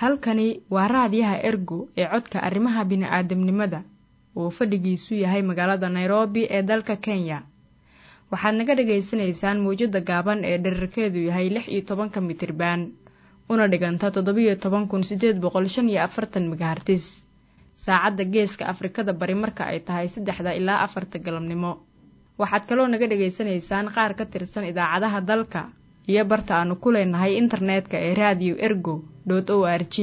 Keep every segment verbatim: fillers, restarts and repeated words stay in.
halkani waa raadiyaha Ergo ee codka arrimaha bini'aadamnimada oo fadhigiisu yahay magaalada Nairobi ee dalka Kenya. Waxaad naga dhageysanaysaan muujada gaaban ee dhererkeedu yahay lix iyo toban mitir-baan una dhiganta toddoba iyo toban kun siddeed boqol shan iyo afartan megahertz. Saacadda Geeska Afrikada Bari marka ay tahay saddexda ilaa afarta galabnimo. Waxaad kaloo naga dhageysanaysaan qaar ka tirsan idaacadaha dalka iyo barta aanu ku leenahay internetka ee radio ergo dot org.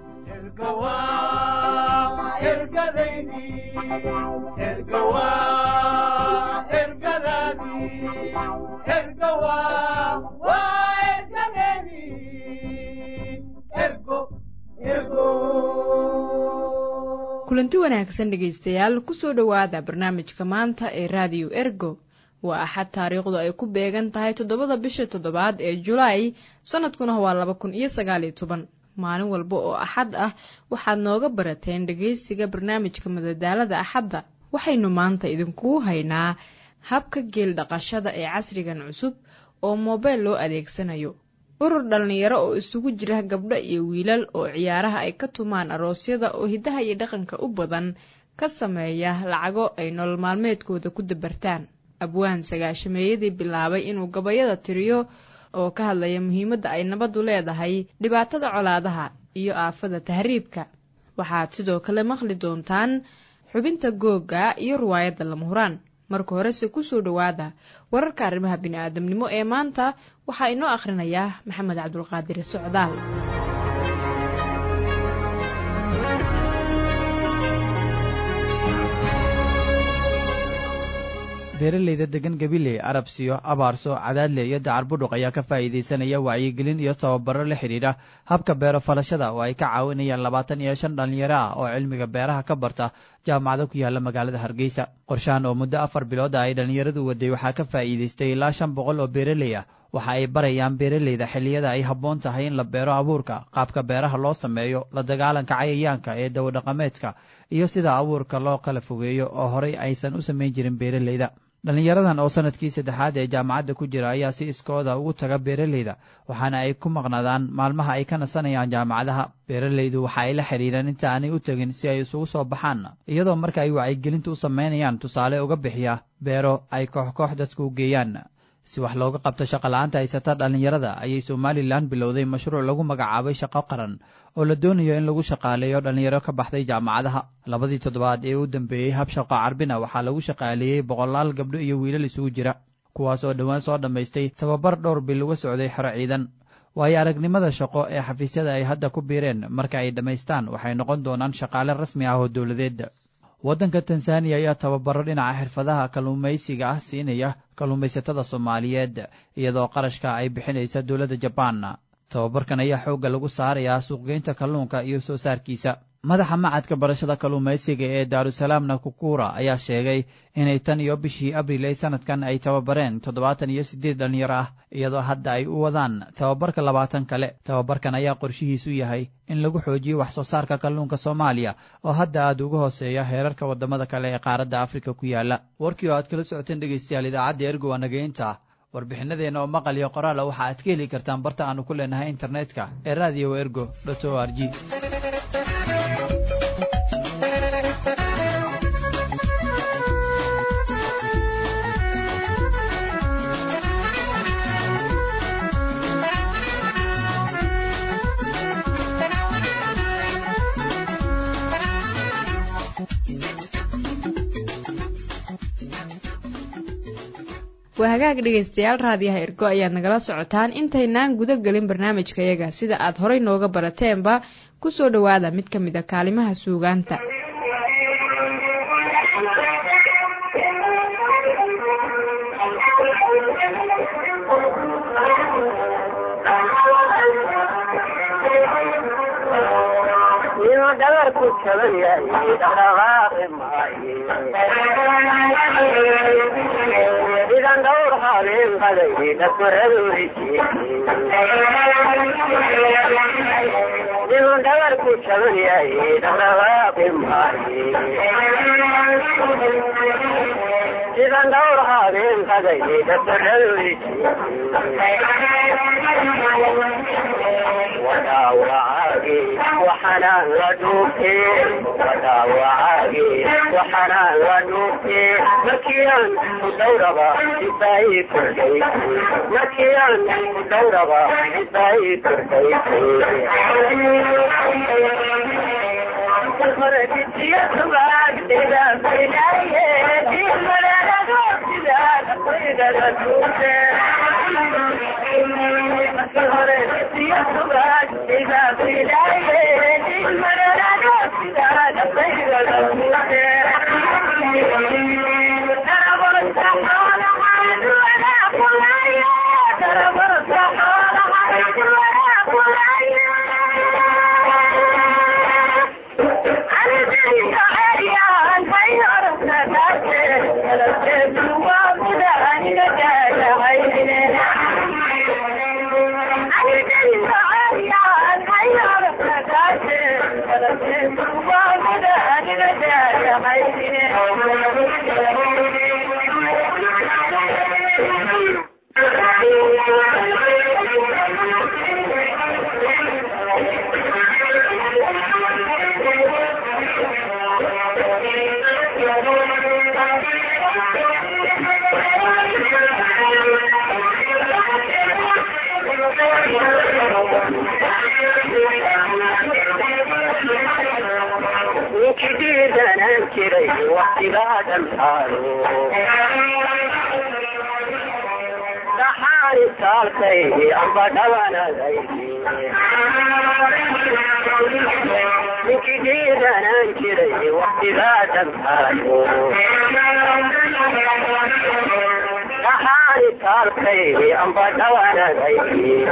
kulanti wanaagsan dhegaystayaal ku soo dhowaada barnaamijka maanta ee radio ergo. waa axad taariikhdu ay ku beegan tahay toddobada bisha toddobaad ee Julaay sanadkuna waa laba kun iyo sagaal iyo toban. maalin walba oo axad ah waxaad nooga barateen dhageysiga barnaamijka madadaalada axadda. waxaynu maanta idinkugu haynaa habka geel dhaqashada ee casrigan cusub oo moobeel loo adeegsanayo. urur dhalinyaro oo isugu jira gabdho iyo wiilal oo ciyaaraha ay ka tumaan aroosyada oo hidaha iyo dhaqanka u badan ka sameeya lacago ay nolol maalmeedkooda ku dabartaan. abwaan sagaashameeyadii bilaabay inuu gabayada tiriyo oo ka hadlaya muhiimadda ay nabaddu leedahay, dhibaatada colaadaha iyo aafada tahriibka. waxaad sidoo kale maqli doontaan xubinta googa iyo riwaayadda lama huraan. marka horese ku soo dhowaada wararka arrimaha bini'aadamnimo ee maanta. waxaa inoo akhrinayaa maxamed cabdulqaadir socdaal. beeraleyda degan Gabiley, Arabsiyo, Abaarso, Cadaadle iyo Dacar Budhuq ayaa ka faa'iideysanaya wacyigelin iyo tababaro la xidhiidha habka beero falashada oo ay ka caawinayaan labaatan iyo shan dhalinyaro ah oo cilmiga beeraha ka barta jaamacado ku yaala magaalada Hargeysa. qorshahan oo muddo afar bilood ah ay dhalinyaradu waday waxaa ka faa'iideystay ilaa shan boqol oo beeraley ah. waxa ay barayaan beeraleyda xilliyada ay habboon tahay in la beero abuurka, qaabka beeraha loo sameeyo, la dagaalanka cayayaanka ee dawadhaqameedka iyo sida abuurka loo kala fogeeyo oo horay aysan u samayn jirin beeraleyda. dhalinyaradan oo sanadkii saddexaad ee jaamacadda ku jira ayaa si iskooda ugu taga beeraleyda, waxaana ay ku maqnaadaan maalmaha ay ka nasanayaan jaamacadaha. beeraleydu waxa ay la xidhiidhaan inta aanay u tegin si ay isugu soo baxaan, iyadoo marka ay wacyigelintu u samaynayaan tusaale uga bixiya beero ay koox koox dadku u geeyaan. si wax looga qabto shaqola'aanta haysata dhalinyarada ayay Somaliland bilowday mashruuc lagu magacaabay shaqo qaran oo la doonayo in lagu shaqaaleeyo dhalinyaro ka baxday jaamacadaha. labadii toddobaad ee u dambeeyey hab shaqo carbina waxaa lagu shaqaaleeyey boqolaal gabdho iyo wiilal isugu jira, kuwaas oo dhowaan soo dhammaystay tababar dhowr bil uga socday xero ciidan. waayo aragnimada shaqo ee xafiisyada ay hadda ku biireen marka ay dhammaystaan waxay noqon doonaan shaqaale rasmi ah oo dowladeed. waddanka Tansaaniya ayaa tababaro dhinaca xirfadaha kalluumaysiga ah siinaya kalluumaysatada Soomaaliyeed iyadoo qarashka ay bixinaysa dowladda Jabaan. tababarkan ayaa xoogga lagu saarayaa suuqgeynta kalluunka iyo soo saarkiisa. madaxa macadka barashada kalluumaysiga ee Daarusalaam Nakukura ayaa sheegay inay tan iyo bishii Abriil ee sanadkan ay tababareen toddobaatan iyo siddeed dhalinyaro ah, iyadoo hadda ay u wadaan tababarka labaatan kale. tababarkan ayaa qorshihiisu yahay in lagu xoojiyo wax soo saarka kalluunka Soomaaliya oo hadda aad uga hooseeya heerarka wadamada kale ee qaaradda Afrika ku yaala. warkii oo aad kala socoteen dhegeystayaal idaacadda Ergo waa nageynta. warbixinadeena oo maqal iyo qoraal ah waxa aad ka heli kartaan barta aanu ku leenahay internetka ee radio ergo dot org. waa hagaag dhegaystayaal raadiyaha Ergo ayaad nagala socotaan. intaynaan guda gelin barnaamijkayaga sida aad horay nooga barateenba ku soo dhowaada mid ka mid a kaalimaha suugaanta. idan dhowr habeen qaday idan dhabar ku jaban yahay dhaqdhaqaaqi maaye idan dhowr habeen qaday وداوعاقي وحنان ودوكي وداوعاقي وحنان ودوكي مكيان مدوربا إباي كرديكي مكيان مدوربا إباي كرديكي فرقت يسباك إذا بلايه دي ملانا دوكي فرقت يسباك إذا بلايه دي ملانا دوكي ترى برسحول حد ولا قلايا ترى برسحول حد ولا قلايا كري واحتباد الحارو تحاري سالتي أربع دوانا زيدي لك جيدا ننكري واحتباد الحارو تحاري سالتي أربع دوانا زيدي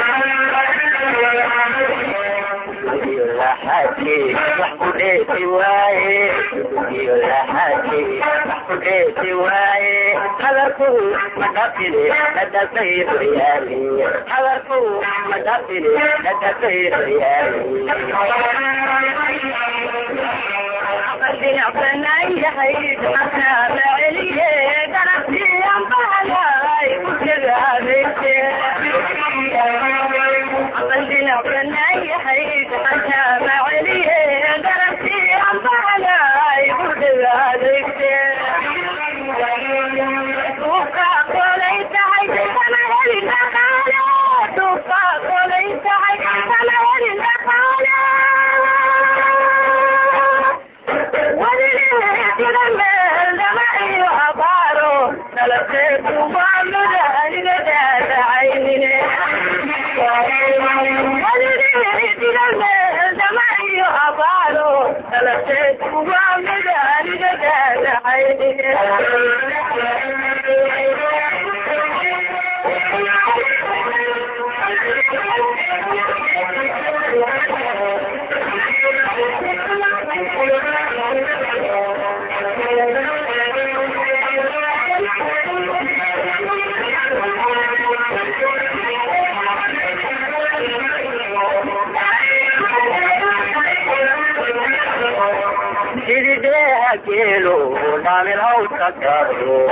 حكي وحكي سواي حكي وحكي سواي حذركم مدفلي لدى سيد ريالي حذركم مدفلي لدى سيد ريالي أقدر أعطينا يحيد حسنا بعليه درستي أنبهلاي وكذا بيتي أقدر أعطينا يحيد حسنا بعليه درستي أنبهلاي وكذا بيتي توقع قوليت حيث سمهل النقالة توقع قوليت حيث سمهل النقالة كيلو نعمل أوسكارو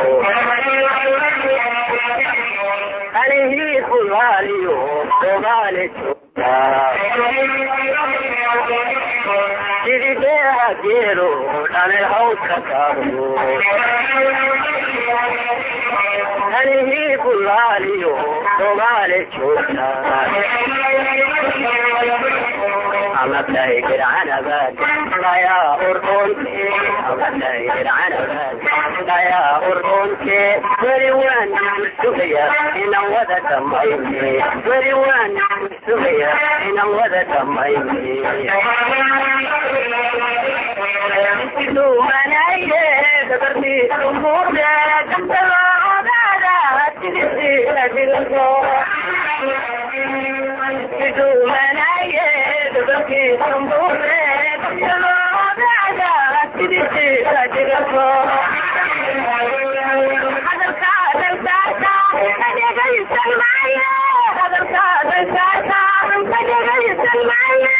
عليه خلاليو خلالي شوكا جيدي بيها كيلو نعمل أوسكارو عليه خلاليو خلالي شوكا أما تايجر عنبات لا يا أردنكي أما تايجر عنبات لا يا أردنكي ولوان سوريا إن وذا تميني ولوان سوريا إن وذا تميني لو منايا ذكرتي الأمور تحتوى عبادة تدري لجلسوا لو منايا ذكرتي الأمور تحتوى عبادة تدري لجلسوا هذا الكاد الكاسة هذا جيس المعيا هذا الكاد الكاسة هذا جيس المعيا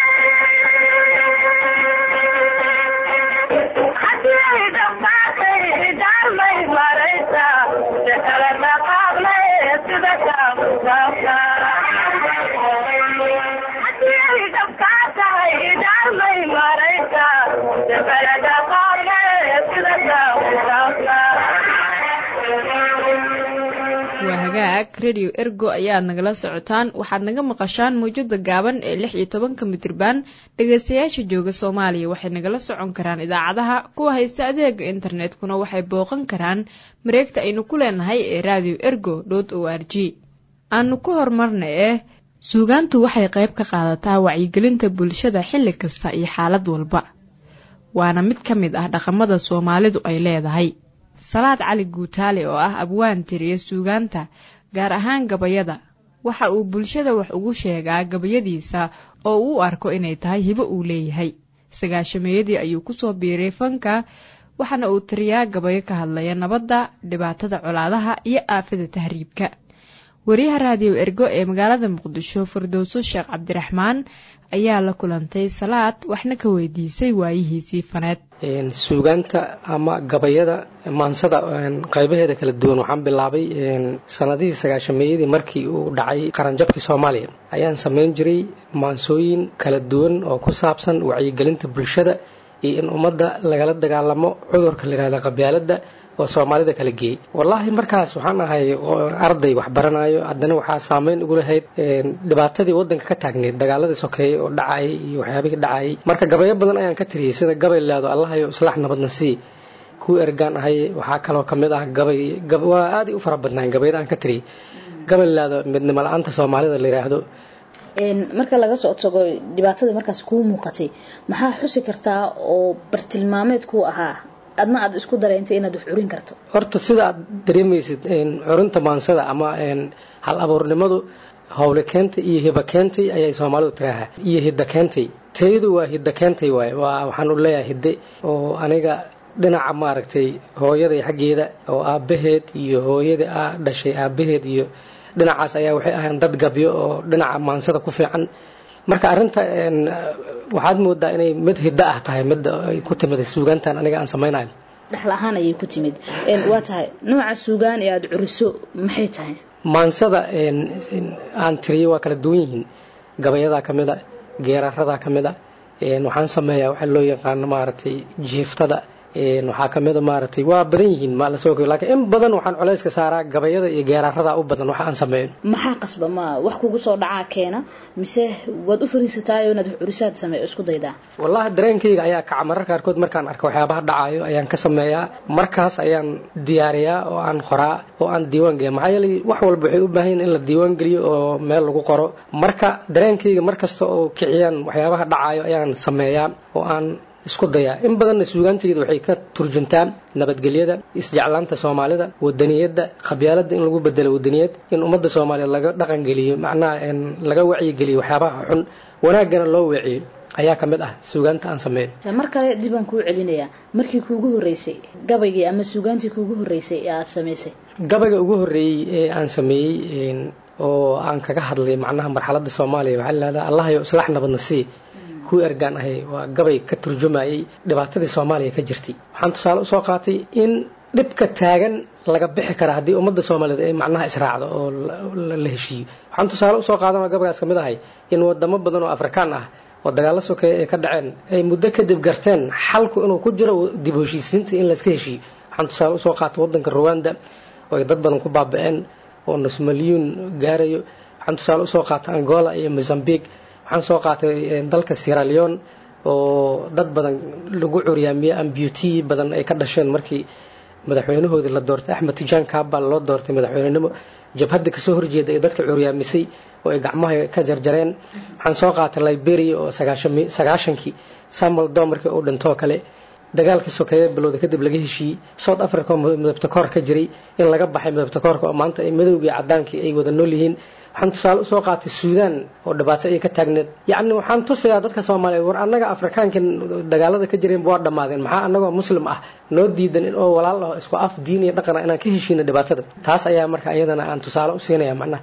Marisa, se te la radio ergo ayaad nagala socotaan. waxaad naga maqashaan mawjada gaaban ee lix iyo tobanka mitirban. dhegaystayaasha jooga soomaaliya waxay nagala socon karaan idaacadaha. kuwa haysta adeega internetkuna waxay booqan karaan mareegta aynu ku leenahay ee radio ergo dot o r g. aanu ku horumarna eh suugaantu waxay qayb ka qaadataa wacyigelinta bulshada xilli kasta iyo xaalad walba, waana mid ka mid ah dhaqamada soomaalidu ay leedahay. salaad cali guutaale oo ah abwaan tiriya suugaanta gaar ahaan gabayada, waxa uu bulshada wax ugu sheegaa gabayadiisa oo uu arko inay tahay hibo uu leeyahay. sagaashameeyadii ayuu kusoo biiray fanka, waxaana uu tiriyaa gabayo ka hadlaya nabadda, dhibaatada colaadaha iyo aafada tahriibka. wariyaha raadiyo ergo ee magaalada muqdisho firdowso sheekh cabdiraxmaan ayaa la kulantay salaad, waxna ka weydiisay waayihiisii faneed. suugaanta ama gabayada maansada qaybaheeda kala duwan waxaan bilaabay sanadihii sagaashameeyadii markii uu dhacay qaranjabkii soomaaliya. ayaan samayn jiray maansooyin kala duwan oo ku saabsan wacyigelinta bulshada iyo in ummadda lagala dagaalamo cudurka la yidhahda qabyaaladda oo soomaalida kala geeyey. wallaahi markaas waxaan ahay arday wax baranayo, haddana waxaa saameyn ugu lahayd dhibaatadii waddanka ka taagneyd, dagaaladii sokeeyey oo dhacayay iyo waxyaabihii dhacayay. marka gabayo badan ayaan ka tiriyey, sida gabay leedo allahayo islaax nabadna sii, kuwa ergaan ahay. waxaa kaloo ka mid ah gabay waa aad u fara badnaan gabayada aan ka tiriyey. gabay leedo midnimo la-aanta soomaalida la yidhaahdo. marka laga soo tago dhibaatadii markaas kuu muuqatay, maxaa xusi kartaa oo bartilmaameed kuu ahaa adna aad isku dareentay inaad wax curin karto? horta sida aad dareemaysid curinta maansada ama hal abuurnimadu howle keentay iyo hiba keentay ayay soomaalidu tiraahaa, iyo hidda keentay. tayadu waa hidda keentay waay, waa waxaan u leeyahay hidde oo aniga dhinaca maaragtay hooyaday xaggeeda oo aabbaheed iyo hooyadii aa dhashay aabbaheed iyo dhinacaas ayaa waxay ahayn dad gabyo oo dhinaca maansada ku fiican. marka arrinta waxaad moodaa inay mid hidda ah tahay, mid ay ku timid suugaantan aniga aan samaynayo. dhaxal ahaan ayay ku timid. waa tahay nooca suugaan ee aad curiso maxay tahay? maansada aan tiriyo waa kala duwan yihiin. gabayadaa ka mid a, geeraaradaa ka mid a, waxaan sameeyaa waxa loo yaqaano maaragtay jiiftada, waxaa ka mid a maaragtay waa badan yihiin ma la soo koobi, laakiin in badan waxaan culayska saaraa gabayada iyo geeraarada u badan waxa aan sameeyo. maxaa qasba ma wax kugu soo dhacaa keena mise waad u fariisataay inaad wax curisaad sameeyo isku daydaa? wallahi dareenkayga ayaa kaca mararka qaarkood markaan arko waxyaabaha dhacayo ayaan ka sameeyaa, markaas ayaan diyaariyaa oo aan qoraa oo aan diiwaan geliyaa. maxaa yeelay wax walba waxay u baahan yihiin in la diiwaan geliyo oo meel lagu qoro. marka dareenkayga markasta oo kiciyaan waxyaabaha dhacayo ayaan sameeyaa oo aan isku dayaa. in badanna suugaantayda waxay ka turjuntaan nabadgelyada, isjeclaanta soomaalida, wadaniyadda, qabyaaladda in lagu bedelo wadaniyad, in ummadda soomaaliyeed laga dhaqan geliyo, macnaha laga wacyigeliyo waxyaabaha xun, wanaagana loo weeciyo ayaa ka mid ah suugaanta aan sameeyo. mar kale dib aan kuu celinayaa, markii kuugu horreysay gabaygii ama suugaantii kuugu horreysay ee aad samaysay? gabayga ugu horreeyey ee aan sameeyey oo aan kaga hadlay macnaha marxaladda soomaaliya waxaa la yidhahdaa allahayo islaax nabadna sii, kuwa ergaan ahay. waa gabay ka turjumayay dhibaatadii soomaaliya ka jirtay. waxaan tusaale usoo qaatay in dhibka taagan laga bixi kara haddii ummadda soomaaliyeed ay macnaha israacdo oo la heshiiyo. waxaan tusaale usoo qaadanoo gabaygaas ka mid ahay in wadamo badan oo afrikaan ah oo dagaalo sokeeye ay ka dhaceen ay muddo kadib garteen xalku inuu ku jiro dib u heshiisiinta in layska heshiiyo. waxaan tusaale usoo qaatay waddanka Rwanda oo ay dad badan ku baaba'een oo nus milyuun gaarayo. waxaan tusaale usoo qaatay Angola iyo Mozambique. waxaan soo qaatay dalka Sierra Leone oo dad badan lagu curyaamiyey amputi badan ay ka dhasheen markii madaxweynahoodii la doortay Axmed Tijan Kaaba loo doortay madaxweynenimo. jabhadda ka soo horjeeda ee dadka curyaamisay oo ay gacmaha ka jarjareen. waxaan soo qaatay Liberia oo sagaashankii Samuel Doe markii uu dhintoo kale dagaalkii sokeeye bilowda kadib laga heshiiyey. South Africa midabta koor ka jiray in laga baxay midabta koorka oo maanta ay madowgii cadaankii ay wada nool yihiin. waxaan tusaale usoo qaatay Suudaan oo dhibaato ay ka taagneed. yacni waxaan tusayaa dadka Soomaaliyeed war annaga Afrikaanka dagaalada ka jireen waa dhammaadeen, maxaa annagoo muslim ah noo diidan in oo walaal ah isku af diin iyo dhaqan inaan ka heshiino dhibaatada. taas ayaa marka iyadana aan tusaale u siinayaa macnaha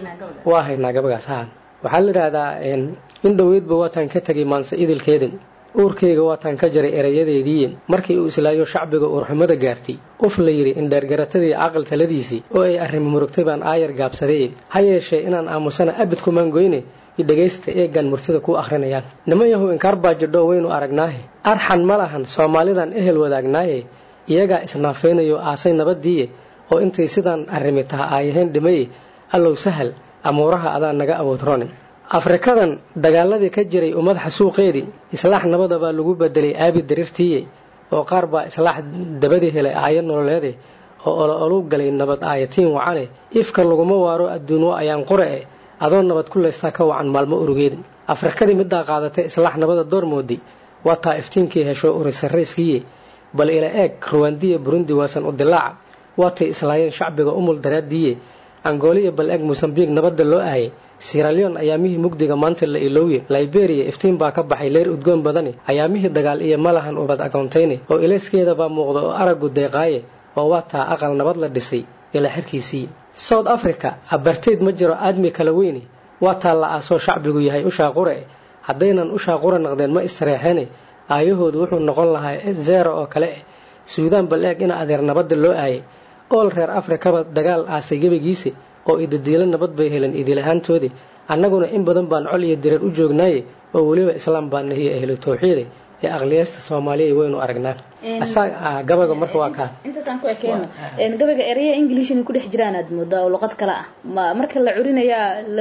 waa haynaa gabagaas. haa waxaa la yidhaahdaa in dhaweydba waataan ka tegay maanse idilkeedan, uurkayga waataan ka jaray erayadeedii markii uu islaayo shacbiga uurxumada gaartay. uf la yidhi indheergaratadii aqal taladiisii oo ay arrimo murugtay baan aayar gaabsadee, ha yeeshee inaan aamusana abid kumaan goyne i dhagaysta eegaan murtida ku akhrinayaan. niman yahow inkaar baajidhoo waynu aragnaahe, arxan ma lahan soomaalidan ehel wadaagnaaye, iyagaa isnaafaynayo aasay nabadiiye oo intay sidaan arrimi taha aayahayn dhimaye, allow sahal amuuraha adaa naga awood ronin afrikadan dagaaladii ka jiray ummad xasuuqeedii islaax nabada baa lagu bedelay aabi dariirtiiye oo qaar baa islaax dabadii helay aayad nololeede oo olo galay nabad aayatiin wacane ifka laguma waaro adduunyo ayaan qore eh adoo nabad ku leystaa ka wacan maalmo urugeed afrikadii middaa qaadatay islaax nabada door moodi waa taa iftiinkii hesho urisarayskiiye bal ila eeg ruwandiya burundi waasan u dilaaca waatay islaayeen shacbiga umul daraadiiye angooliya bal eeg mosambiq nabadda loo aayay sierra-leone ayaamihii mugdiga maanta la ilooye liberia iftiin baa ka baxay leer udgoon badani ayaamihii dagaal iyo malahan ubad agoontayne oo ilayskeeda baa muuqda oo aragu deeqaaye oo waa taa aqal nabad la dhisay ilaa xirkiisii south africa apartheid ma jiro aadmi kala weyne waa taa la aasoo shacbigu yahay ushaaqure haddaynan ushaaqura naqdeen ma istareexene aayahoodu wuxuu noqon lahaa zero oo kale eh suudaan bal eeg ina adeer nabadda loo aayay ool reer afrikaba dagaal aasay gebagiisa oo idadiilo nabad bay heleen idilahaantoodii annaguna in badan baan col iyo direer u joognaaye oo weliba islaam baa nahiya ahlu tawxiide ee aqliyasta Soomaaliya waynu aragnaa asaga gabaga marka waa ka inta san ku ekeeno een gabaga eraya English in ku dhex jiraan aad moodaa oo luqad kale ah marka la curinaya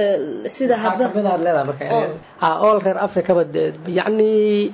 sida habba habada leedahay marka ah all reer Africa bad yaani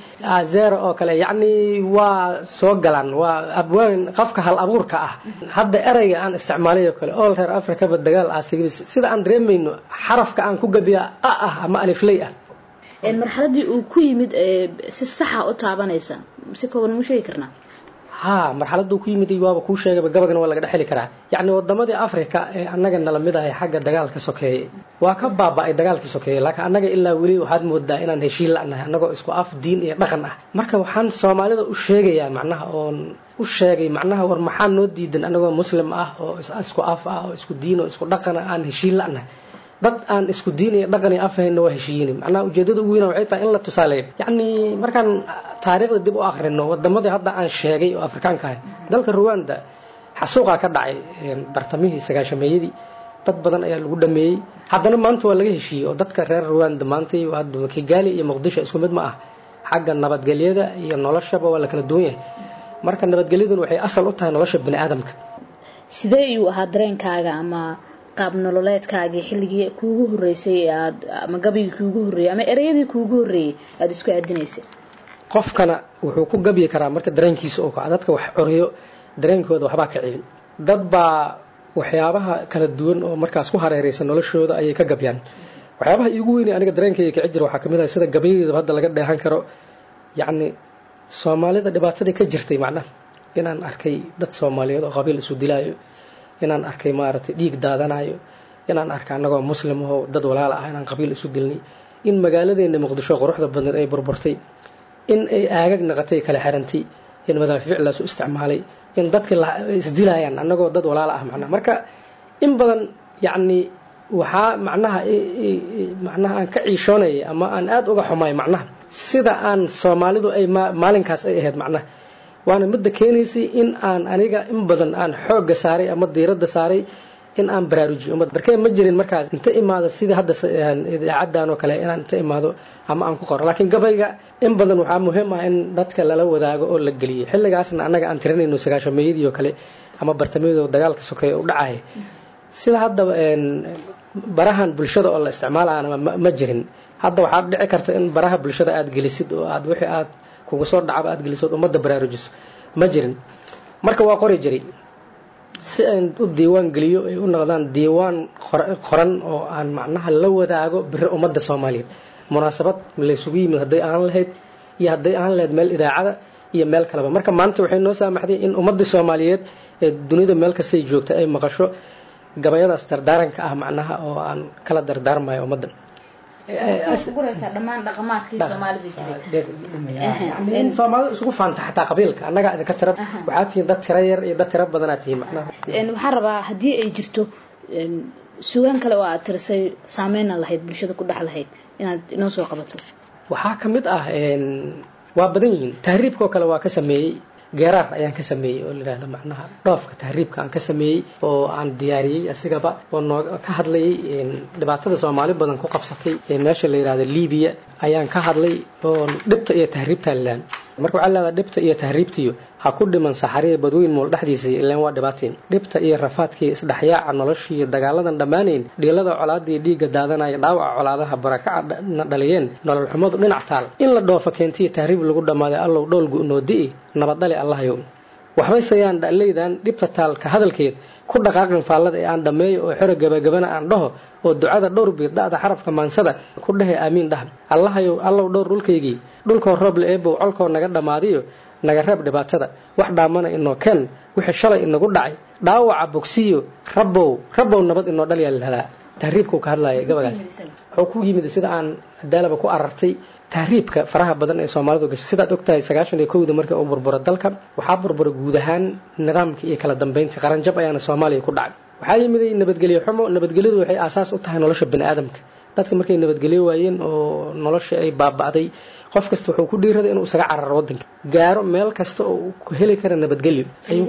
zero oo kale yaani waa soo galan waa abwaan qafka hal abuurka ah hadda erayga aan isticmaalayo kale all reer Africa bad dagaal aasigi sida aan dareemayno xarafka aan ku gabiya ah ama aliflay ah een marxaladii uu ku yimid si sax ah u taabanaysa si kooban mu sheegi karnaa ha marxaladii ku yimid waaba ku sheegay gabagana waa laga dhaxli karaa yaani wadamadii Afrika ee anaga nala ah xagga dagaalka sokeeyay waa ka baaba'ay dagaalka sokeeyay laakiin anaga ilaa wali waxaad moodaa inaan heshiin la'nahay anagoo isku af diin iyo dhaqan ah marka waxaan Soomaalida u sheegayaa macnaha oo u sheegay macnaha war maxaan noo diidan anagoo muslim ah oo isku af ah oo isku diin oo isku dhaqan aan heshiin la'nahay dad aan isku diin iyo dhaqan iyo afahayna waa heshiiyeen macnaha ujeedadu ugu weyn waxay tahay in la tusaaleeyo yaani markaan taariikhda dib u akhrino wadamada hadda aan sheegay oo Afrikaanka ah dalka Rwanda xasuuqa ka dhacay bartamihii sagaashameeyadii dad badan ayaa lagu dhameeyay haddana maanta waa laga heshiiyay oo dadka reer Rwanda maanta waa hadda Kigali iyo Muqdisho isku mid ma ah xagga nabadgelyada iyo noloshaba waa la kala duwan yahay marka nabadgelyadu waxay asal u tahay nolosha bini'aadamka sidee uu ahaa dareenkaaga ama qaab nololeedkaaga xilligii kuugu horeysay aad ama gabigii kuugu horeeyay ama ereyadii kuugu horeeyay aad isku aadinaysay qofkana wuxuu ku gabi karaa marka dareenkiisa oo ka dadka wax curiyo dareenkooda waxba ka ciin dad baa waxyaabaha kala duwan oo markaas ku hareeraysan noloshooda ayay ka gabyaan waxyaabaha iigu weyn aniga dareenkayga ka jira waxa kamid ah sida gabayada hadda laga dheehan karo yaani Soomaalida dhibaatada ka jirtay macnaha inaan arkay dad Soomaaliyeed oo qabiil isu dilaayo inaan arkay maartay dhiig daadanayo inaan arkay anagoo muslim oo dad walaal ah inaan qabiil isu dilnay in magaaladeena Muqdisho quruxda badan ay burburtay in ay aagag naqatay kala xirantay in madaafiic la soo isticmaalay in dadka isdilayaan anagoo dad walaal ah macnaha marka in badan yaani waxa macnaha macnaha aan ka ciishoonay ama aan aad uga xumay macnaha sida aan Soomaalidu ay maalinkaas ay ahayd macnaha waana mid keenaysi in aan aniga in badan aan xoog saaray ama diiradda saaray in aan baraarujiyo umad barkay ma jirin markaas inta imaada sida hadda idaacaddan oo kale inaan inta imaado ama aan ku qoro laakiin gabayga in badan waxa muhiim ah in dadka lala wadaago oo la galiyo xilligaasna anaga aan tirinayno sagaashameeyadii oo kale ama bartamadeeda dagaalka sokeey u dhacay sida hadda barahan bulshada oo la isticmaalaana ma jirin hadda waxa dhici karta in baraha bulshada aad gelisid oo aad wixii aad kugu soo dhacaba aad geliso umada baraarujiso ma jirin marka waa qori jiray si aan u diiwaan geliyo ay u noqdaan diiwaan qoran oo aan macnaha la wadaago bir umada Soomaaliyeed munaasabad la isugu yimid haday aan lahayd iyo haday aan lahayd meel idaacada iyo meel kaleba marka maanta waxay noo saamaxday in umada Soomaaliyeed ee dunida meel kasta ay joogto ay maqasho gabayadaas dardaaranka ah macnaha oo aan kala dardaarmayo umada asguraysa dhamaan dhaqamaadkii Soomaalida jiray in Soomaalidu isugu faanta xataa qabiilka anaga idinka tira waxa tii dad tira yar iyo dad tira badan aad tihiin macnaha een waxa rabaa hadii ay jirto suugan kale oo aad tirsay saameyn lahayd bulshada ku dhaxlahayd inaad inoo soo qabato waxa kamid ah een waa badan yihiin tahriibka kale waa ka sameeyay geerar ayaan ka sameeyay oo leeyahay macnaha dhoofka tahriibka aan ka sameeyay oo aan diyaariyay asigaba oo ka hadlay dhibaatada Soomaali badan ku qabsatay ee meesha la yiraahdo Liibiya ayaan ka hadlay oo dhibta iyo tahriibta laan marka waxa la dhibta iyo tahriibtiyo ha ku dhiman saxariya badweyn mool dhaxdiisa ilaan waa dhibaatiin dhibta iyo rafaadkii isdhaxyaaca noloshii dagaaladan dhammaanayn dhiilada colaadii dhiiga daadanaya dhaawaca colaadaha barakaca dhaliyeen nolol xumadu dhinac taal in la dhoofa keentiyo tahriib lagu dhammaaday allow dhoolgu noo di'i nabadali allahayow waxbay sayaan dhaleedan dhibta taalka hadalkeed ku dhaqaaqan faallada ee aan dhameeyo oo xiro gabagabana aan dhaho oo ducada dhowr biid dhacda xarafka maansada ku dhahay aamiin dhah allahayow allow dhowr dhulkaygii dhulkoo roob la eebow colkoo naga dhammaadiyo naga reeb dhibaatada wax dhaamana inoo keen wixii shalay inagu dhacay dhaawaca bogsiyo rabbow rabbow nabad inoo dhaliyaa lahdaa tahriibkuu ka hadlaya gabagaas wuxuu ku yimid sida aan adaalaba ku arartay tahriibka faraha badan ee Soomaalidu gashay sidaad ogtahay sagaashan iyo kowda markii uu burburo dalka waxaa burbura guud ahaan nidaamkii iyo kala dambeyntii qaranjab ayaana Soomaaliya ku dhacay waxaa yimid nabadgelyo xumo nabadgelyadu waxay aasaas u tahay nolosha bini'aadamka dadka markay nabadgelyo waayeen oo nolosha ay baaba'day qof kasta wuxuu ku dhiiraday inuu isaga cararo wadanka gaaro meel kasta oo uu ku heli karo nabadgelyo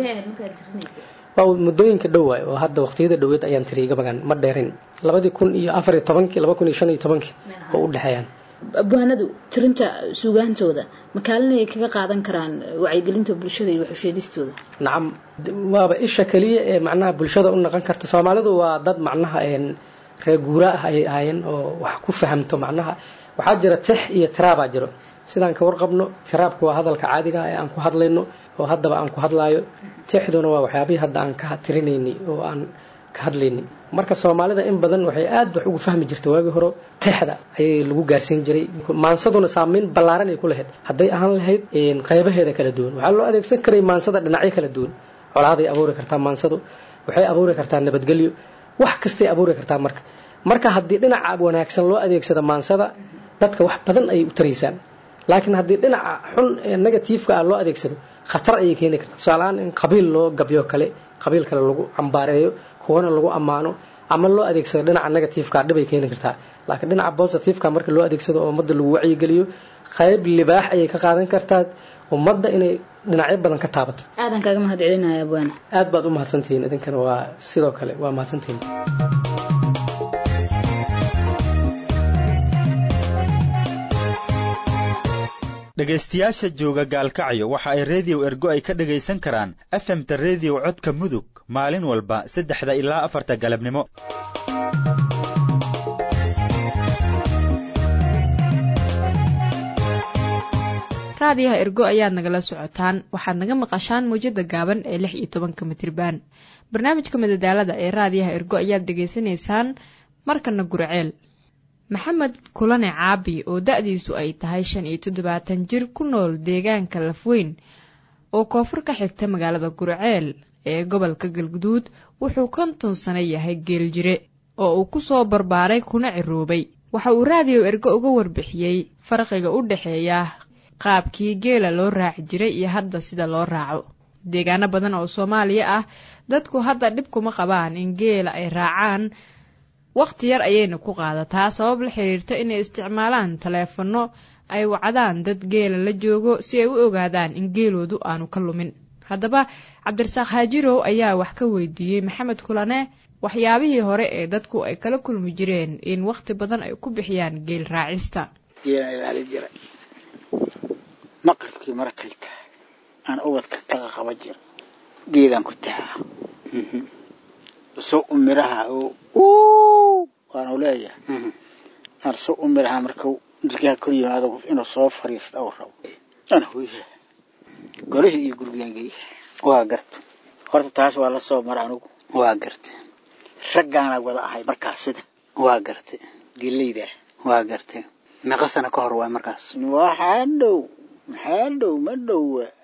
waa muddooyinka dhow waay oo hadda waqtiyada dhoweed ayaan tiriyay gabagan ma dheerin labadii kun iyo afar iyo tobankii laba kun iyo shan iyo tobankii oo u dhaxeeyaan abwaanadu tirinta suugaantooda makaalinay kaga qaadan karaan wacyigelinta bulshada iyo waxusheegistooda nacam waaba isha kaliya ee macnaha bulshada u noqon karta Soomaalidu waa dad macnaha een reer guura ah ay ahaayeen oo wax ku fahamto macnaha waxaa jira tix iyo tiraab jiro sidaan ka warqabno tiraabku waa hadalka caadiga ah ee aan ku hadlayno oo haddaba aan ku hadlaayo tixduna waa waxyaabihii hadda aan ka tirinaynay oo aan ka hadlaynay marka Soomaalida in badan waxay aad wax ugu fahmi jirtay waagi hore tixda ay lagu gaarsiin jiray maansaduna saameyn ballaaran ay ku lahayd hadday ahaan lahayd in qaybaheeda kala duwan waxa loo adeegsan karay maansada dhinacyo kala duwan colaaday abuuri kartaa maansadu waxay abuuri kartaa nabadgelyo wax kastay abuuri kartaa marka marka haddii dhinaca wanaagsan loo adeegsado maansada dadka wax badan ay u tareysaan laakiin haddii dhinaca xun ee negative-ka ah loo adeegsado khatar ay keeni kartaa su'aalaan in qabiil loo gabyo kale qabiil kale lagu ambaareeyo kuwana lagu amaano ama loo adeegsado dhinaca negative-ka dhib ay keeni kartaa laakiin dhinaca positive-ka marka loo adeegsado oo ummadda lagu wacyi geliyo qayb libaax ay ka qaadan kartaa ummadda inay dhinacyo badan ka taabato aadan kaaga mahadcelinayaa abwaana aad baad u mahadsantihiin idinkana waa sidoo kale waa mahadsantihiin dhegaystayaasha jooga gaalkacyo waxa ay radio ergo ay ka dhagaysan karaan F M-ta radio codka mudug maalin walba saddexda ilaa afarta galabnimo raadiyaha ergo ayaad nagala socotaan waxaad naga maqashaan muujada gaaban ee lix iyo tobanka mitriban barnaamijka madadaalada ee raadiyaha ergo ayaad dhegaysanaysaan markana gurceel maxamed kulane caabi oo da'diisu ay tahay shan iyo toddobaatan jir ku nool deegaanka lafweyn oo koonfur ka xigta magaalada gurceel ee gobolka galguduud wuxuu konton sano yahay geeljire oo uu ku soo barbaaray kuna ciroobay waxa uu raadiyo ergo uga warbixiyey farqiga u dhexeeya qaabkii geela loo raaci jiray iyo hadda sida loo raaco deegaano badan oo Soomaaliya ah dadku hadda dhib kuma qabaan in geela ay raacaan waqti yar ayayna ku qaadataa sabab la xiriirta inay isticmaalaan taleefano ay wacdaan dad geela la joogo si ay u ogaadaan in geeloodu aanu ka lumin haddaba Cabdirasaaq Haajirow ayaa wax ka weydiiyey Maxamed Kulane waxyaabihii hore ee dadku ay kala kulmi jireen in waqti badan ay ku bixiyaan geel raacista maqribkii markay tahay aan ubadka taga qaba jir geedan ku taha soo umiraha oo waan oleeyahay arso umiraha markuu dirgaa ku yimaado inuu soo fariisto oo rabo ana hooyay guriga iyo gurigeengii waa garta horta taas waa la soo maray anigu waa garta ragaana wada ahay markaas sida waa garta geeleyda waa garta meeqa sano ka hor waa markaas waxa dhow maxaa dhow ma dhow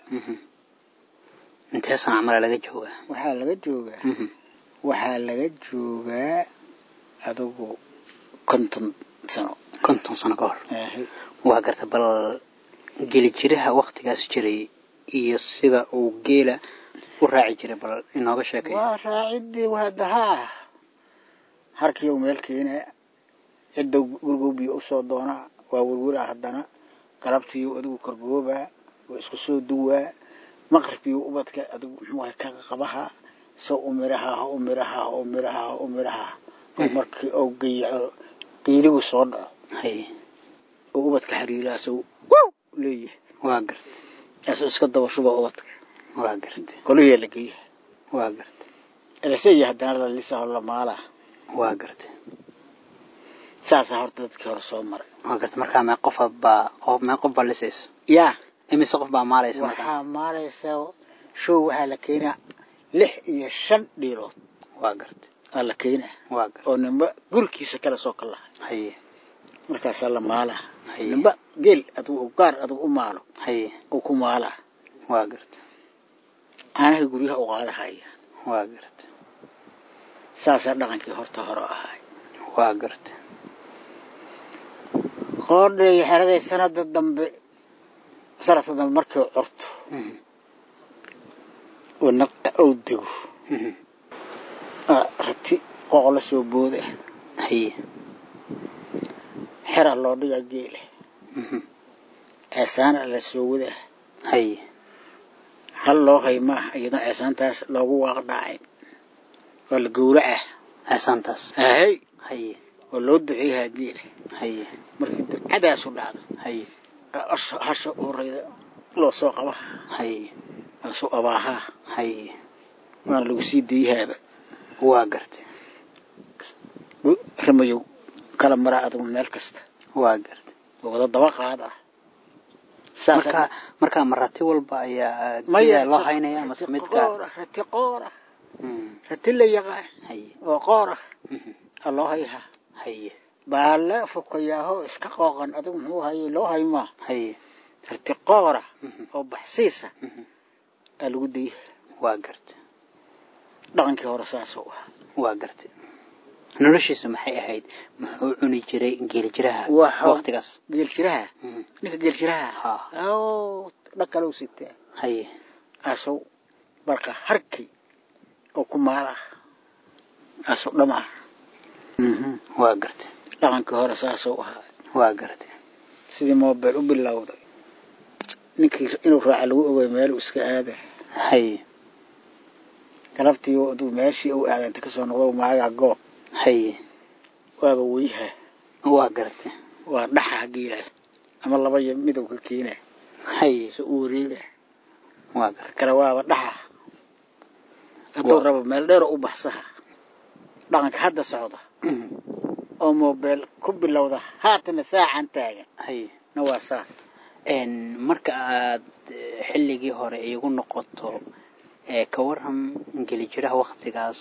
intee sano camal laga joogaa waxaa laga joogaa waxaa laga joogaa adigu konton sano konton sano ka hor waa garta bal geli jiraha waqtigaas jiray iyo sida uu geela u raaci jiray bal inooga sheekay waa raacidii wadaha harkii uu meelkeena cidda gurgubi u soo doona waa warwar haddana galabtii adigu karbooba oo isku soo duwaa maqribkii ubadka adigu muxuu ka qabaha soo umiraha umiraha umiraha umiraha markii oo geeyo geeligu soo dhaco hay oo ubadka xiriiraaso leeyahay waa gartay asoo iska daba shuba ubadka waa gartay qoliga la geeyo waa gartay elasay haddana la lisa la maala waa gartay saasa horta dadkii hore soo maray waa gartay markaa ma qof baa qof ma qof baa lisays yaa imise qof baa maalaysa markaa waxaa maalaysa show waxaa la keenaa lix iyo shan dhiilood waa gartay waa la keenaa waa gartay oo ninba gurkiisa kala soo kala haye markaas la maala haye ninba geel adigu gaar adigu u maalo haye oo ku maala waa gartay anaga guriga u qaadahaya waa gartay saasa dhaqankii horta hore ahay waa gartay qoodhay xaraday sanada dambe sarafta dambe markii curto oo naqta oo digo rati qoqol soo booda haye xira loo dhiga geele ceesaan la soo wada haye hal loo hayma iyada ceesaantaas loogu waaqdhacay oo la gowraca ceesaantaas hay haye oo loo duceeyaa geele haye markii ducadaas u dhacdo haye hasha urayda loo soo qaba haye soo abaaha haye waan lagu sii deeyaaba waa gartay ramayo kala mara adigu meel kasta waa gartay wada daba qaada marka marka marati walba ayaa geela loo haynaya ama midka rati qoora rati la yaqaan haye oo qoora Allah hayha haye baala fuqayaaho iska qooqan adigu muxuu hayay loo hayma haye rati qoora oo baxsiisa lagu deeyay waa gartay dhaqankii hore saas oo waa gartay noloshiisu maxay ahayd muxuu cuni jiray geel jiraha waqtigaas geel jiraha ninka geel jiraha oo dhaqalo sitay haye asoo barqa harki oo ku maala asoo dhama waa gartay dhaqankii hore saas oo ahaa waa gartay sidii mobile u bilowday ninkii inuu raaco lagu ogaay meel uu iska aaday haye galabtii uu meeshii uu aaday ka soo noqdo maaga goob haye waaba weyha waa gartay waa dhaxa geelaas ama laba iyo midow ka keenay haye soo uuriga waa gartay kala waaba dhaxa haduu rabo meel dheer u baxsaha dhaqanka hadda socda oo mobile ku bilowda haatana saacan taagan haye na waa saas een marka aad xilligii hore iyagu noqoto ee ka waran geli jiraha waqtigaas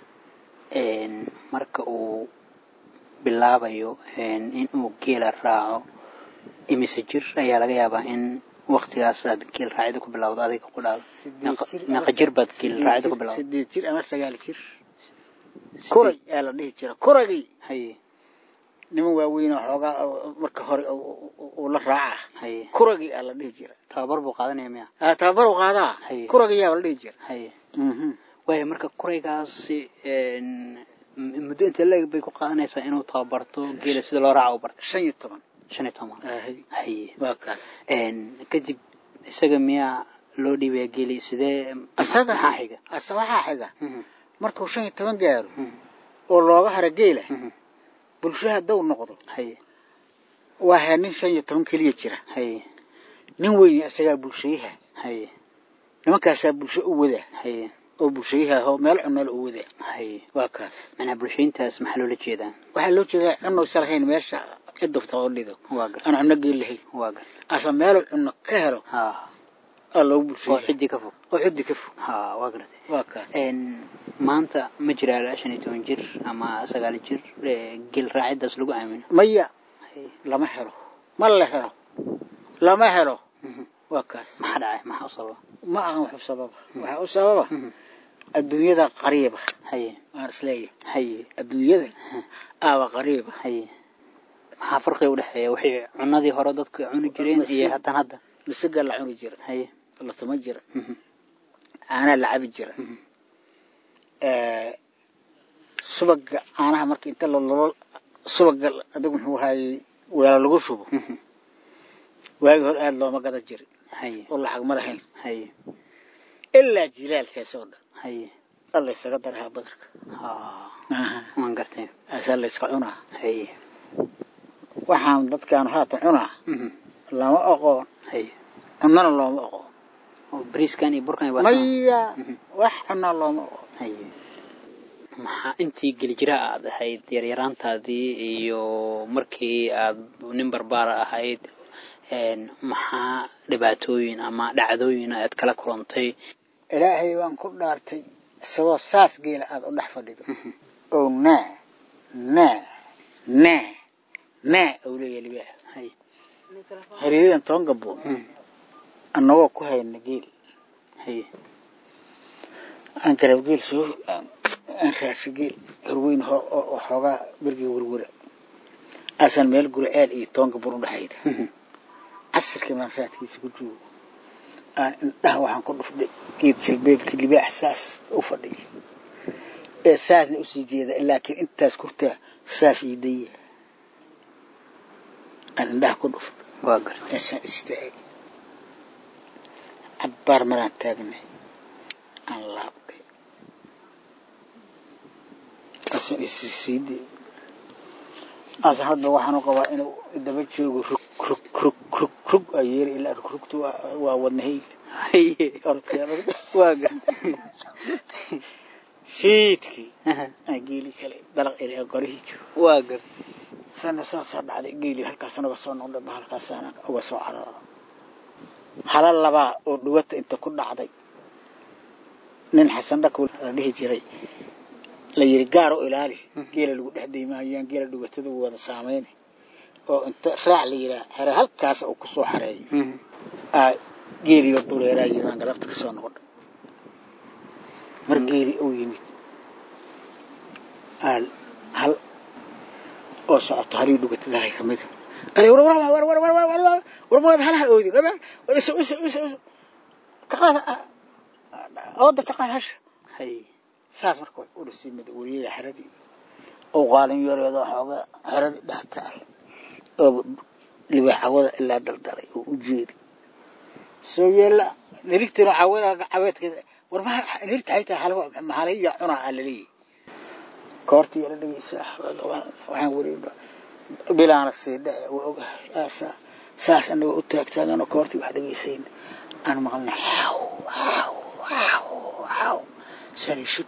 een marka uu bilaabayo een in uu geela raaco imise jir ayaa laga yaabaa in waqtigaas aad geel raacid ku bilowdo adiga ku dhaado naqa jir baad geel raacid ku bilowdo sidii jir ama sagaal jir kuray ee la dhihi jira kuragi haye niman waaweyn oo xoogaa marka hore uu la raaca haye kuragi ee la dhihi jira tababar buu qaadanaya miya ah tababar uu qaadaa kuragi yaa la dhihi jira haye mhm way marka kuraygaas een muddo inta leeg bay ku qaadanaysaa inuu tababarto geela sida loo raaco barto shan iyo toban shan iyo toban haye haye waa kaas een kadib isaga miya loo dhiibay geeli sidee asaga xiga asaga waxa xiga markuu shan iyo toban gaaro oo looga hara geela bulshada daw noqdo haye waa nin shan iyo toban kaliya jira haye nin weyn asaga bulshada haye nimankaas bulsho u wada haye oo bulshada oo meel cunal u wada haye waa kaas mana bulshayntaas maxaa loo jeedaa waxa loo jeedaa inuu salahayn meesha cid dofta oo dhido waa gar ana ana geel lahayn waa gar asa meel cunno ka helo ha allo bulshada oo xiddi ka fog oo xiddi ka fog ha waa gartay waa kaas een maanta ma jiraa shan iyo toban jir ama sagaal jir geel raacidaas lagu aamino maya lama helo ma la helo lama helo waa kaas maxaa dhacay maxaa sababa ma aan wax sababa waxa u sababa adduunyada qariiba haye aan isleeyahay haye adduunyada aawa qariiba haye maxaa farqi u dhaxeeya wixii cunadii hore dadku cuni jireen iyo hadan hadda misaga la cuni jira haye la tuma jira ana la cabi jira ee subaga aanaha markii inta la lolo subaga adigu wuxuu hayay weela lagu shubo waagi hor aad looma gada jirin haye oo lacag ma lahayn haye illa jilaalkaas oo dhan haye alla isaga daraha badarka ha waan gartay asal la iska cunaa haye waxaan dadkaan haata cunaa lama aqoon haye annana looma aqoon bariiskan iyo burkan waa maya wax cunaa looma haye maxaa intii geli jira aad ahayd yaryaraantaadii iyo markii aad nin barbaar ahayd een maxaa dhibaatooyin ama dhacdooyin aad kala kulantay ilaahay waan ku dhaartay isagoo saas geela aad u dhex fadhido oo naa naa naa naa awliya libaa hay hariidan toon gabo annagoo ku hayna geel hay aan garab geel soo aan raashi geel horweyn oo xoogaa bergi warwara asan meel gurceel iyo toon gabo u dhaxayda casirkii man raadkiisa ku joogo aan indhaha waxaan ku dhufday geed silbeebkii libaax saas u fadhiy ee saasna u sii jeeda laakiin intaas kurtaa saas ii daya aan indhaha ku dhufday waa gartay asaan istaag cabbaar maraan taagnay aan laabday asaan isisiiday asan hadda waxaan u qabaa inuu daba joogo rug rug rug rug rug ayeer ilaa rug rugtu waa wadnahayga haye ortayada waa gartay fiidkii aan geeli kale dalaq ilaa qorihii jiro waa gartay sana saasaa dhacday geeli halkaas naga soo noqday bahalkaasaan uga soo cararo halal labaa oo dhuwata inta ku dhacday nin xasan dhakow la dhihi jiray la yiri gaar oo ilaali geela lagu dhex deymaayaan geela dhuwatada wada saameyn oo inta raac la yira xare halkaas oo ku soo xareeyay aa geeli oo dureerayaan galabta ka soo noqday mar geeli oo yimid al hal oo socota hari dhuwatada ay kamid قال ور ور ور ور ور ور ور ما هلا أودي لا إيش إيش إيش كقال أود كقال هش هاي ساس مركوي ورسي مدورية حردي أو قالين يوري هذا حاجة حردي دهتال أو اللي بيحاول إلا دلدلي وجير سوي لا نريت نحاول عويت كذا ور ما نريت حيته حلوة محلية عنا على لي كارتي اللي يسح وعن وريد بلا نصيد وأوجه أسا ساس أنا وقتك تاجنا كارتي واحد يسين أنا ما قلنا حاو حاو حاو حاو سري شو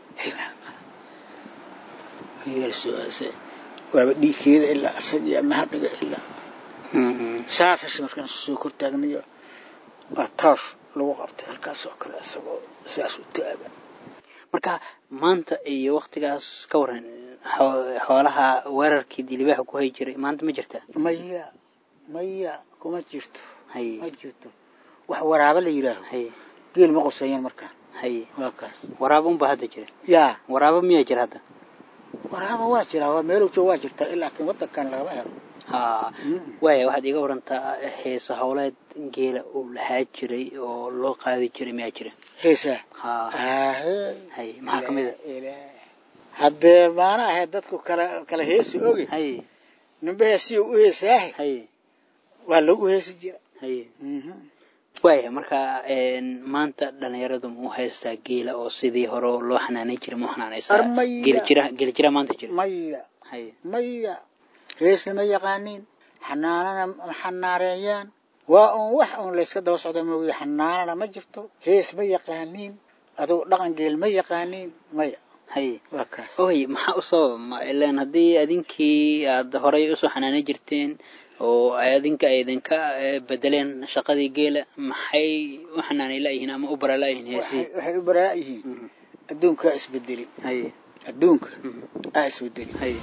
هي السؤال وبدي كذا إلا أصل ما هبقى إلا ساس عشان كان السكر تاجنا أطاف لو قبت هالكاس وكل أسبوع ساس وتابع marka maanta iyo waqtigaas ka waran xoolaha weerarkii dilibaaxa ku hay jiray maanta ma jirta maya maya kuma jirto hay ma jirto wax waraaba la yiraahdo hay geel ma qosayeen marka hay waakaas waraaba un baahada jira ya waraaba miya jira hada waraaba waa jira waa meel uu waa jirta ilaa kan wadankan laga helo ha way waxaad iga warantaa heesa hawleed geela uu lahaa jiray oo loo qaadi jiray ma jira heesa ha hay maxaa kamid ah hadee maana ahayd dadku kala kala heesi ogi hay nimbe heesi uu heesay hay waa lagu heesi jira hay way marka een maanta dhalinyaradu mu heestaa geela oo sidii hore loo xanaaneyn jiray mu xanaanaysaa geela jira geela jira maanta jira maya hay maya heesna ma yaqaanin xanaanana xanaareeyaan waa on wax on la iska daba socdo mooy xanaanana ma jirto hees ma yaqaanin adoo dhaqan geel ma yaqaanin maya hay waakaas ooy maxaa u soo ma ilaan hadii adinkii aad horay u soo xanaaneyn jirteen oo adinka aydanka bedeleen shaqadii geela maxay u xanaanay laayihiin ama u baralaayihiin heesi waxay u baralaayihiin adduunka isbedeli hay adduunka aa isbedeli hay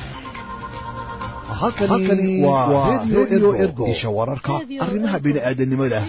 halkani waa radio ergo isha wararka arrimaha bini'aadanimada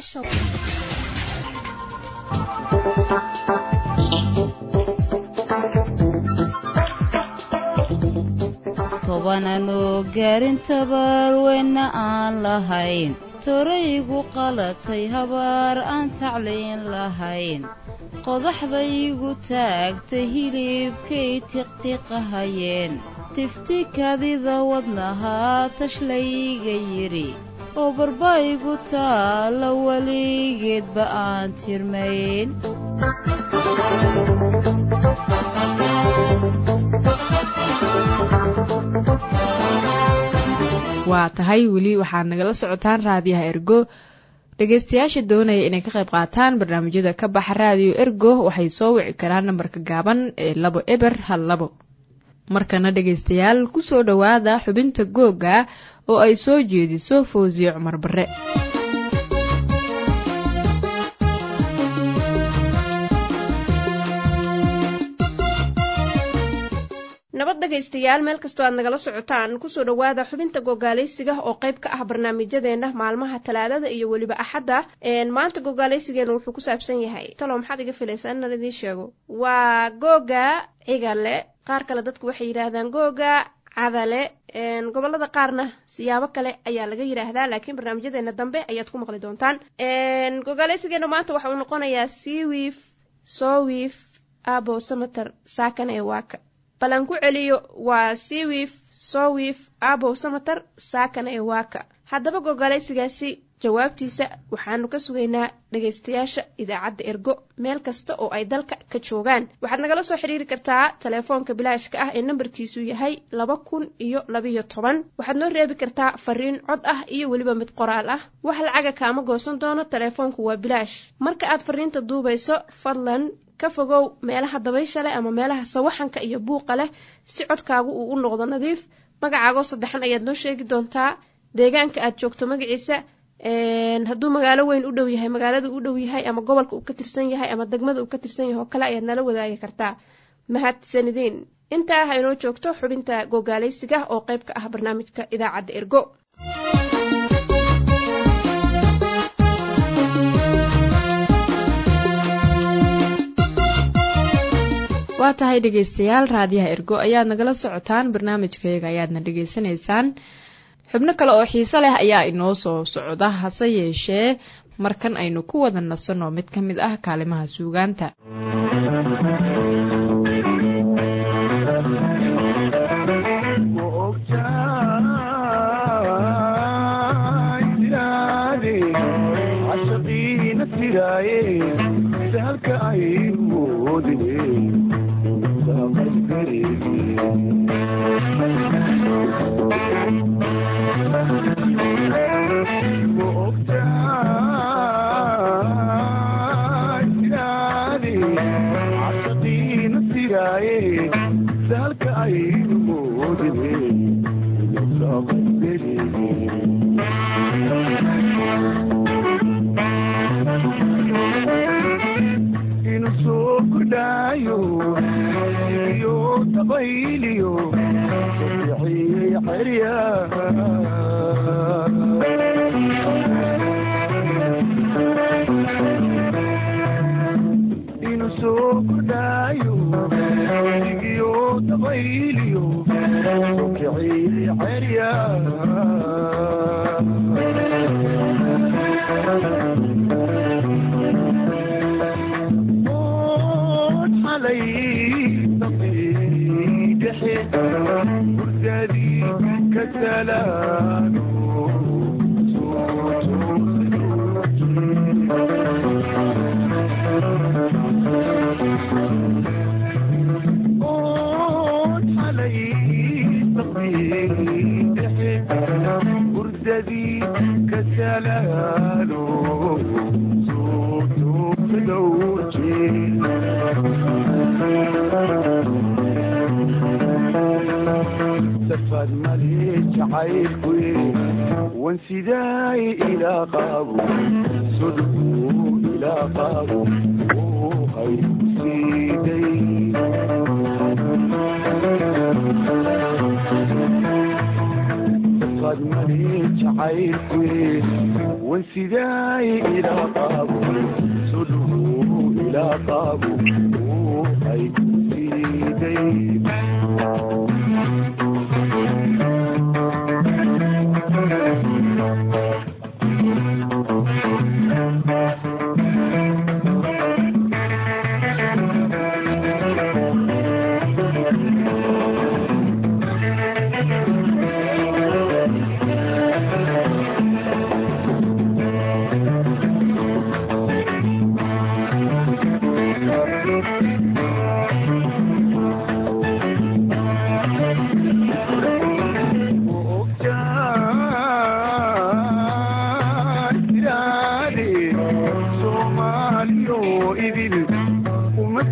tobananoo gaarin tabar weyna aan lahayn toraygu qalatay habaar aan tacliin lahayn qodaxdaygu taagtay hilibkay tiqtiqahayeen tifti kadida wadnahaa tashlayga yidhi oo barbaygu taalla weligeedba aan tirmayn waa tahay weli waxaad nagala socotaan raadiyaha ergo dhegaystayaasha doonaya inay ka qayb qaataan barnaamijyada ka baxa raadiyo ergo waxay soo wici karaan nambarka gaaban ee labo eber hal labo. markana dhegaystayaal ku soo dhowaada xubinta googa oo ay soo jeediso Fawziyo Cumar Barre. nabad dhegaystayaal meel kastoo aad nagala socotaan kusoo dhowaada xubinta gogaalaysiga oo qayb ka ah barnaamijyadeena maalmaha talaadada iyo weliba axadda. maanta gogaalaysigeena wuxuu ku saabsan yahay talo maxaad iga filaysaa inaan idiin sheego. waa googa cigale, qaar kale dadku waxay yidhaahdaan googa cadale, gobolada qaarna siyaabo kale ayaa laga yidhaahdaa, laakiin barnaamijyadeena dambe ayaad ku maqli doontaan. gogaalaysigeena maanta waxa uu noqonayaa siwiif sowiif abo samatar saakan ee waaka. balan ku celiyo waa siwiif sowiif abo samatar saakan ee waaka. haddaba gogaalaysigaasi jawaabtiisa waxaanu ka sugaynaa dhagaystayaasha idaacadda ergo meel kasta oo ay dalka ka joogaan. waxaad nagala soo xiriiri kartaa telefoonka bilaashka ah ee nambarkiisu yahay laba kun iyo labiyo toban. waxaad noo reebi kartaa fariin cod ah iyo weliba mid qoraal ah. wax lacaga kaama goosan doono, telefoonku waa bilaash. marka aad fariinta duubayso fadlan ka fogow meelaha dabaysha leh ama meelaha sawaxanka iyo buuqa leh si codkaagu uu u noqdo nadiif. magacaagoo saddexan ayaad noo sheegi doontaa, deegaanka aad joogto magaciisa, hadduu magaalo weyn u dhow yahay, magaalada u dhow yahay, ama gobolka uu ka tirsan yahay ama degmada uu ka tirsan yahay oo kale ayaad nala wadaagi kartaa. mahadsanidin. intaa ha inoo joogto xubinta gogaalaysiga oo qayb ka ah barnaamijka idaacadda ergo. waa tahay dhegaystayaal, raadiyaha ergo ayaad nagala socotaan, barnaamijkayaga ayaadna dhegaysanaysaan. xubno kale oo xiiso leh ayaa inoo soo socda, hase yeeshee markan aynu ku wada nasanno mid ka mid ah kaalimaha suugaanta.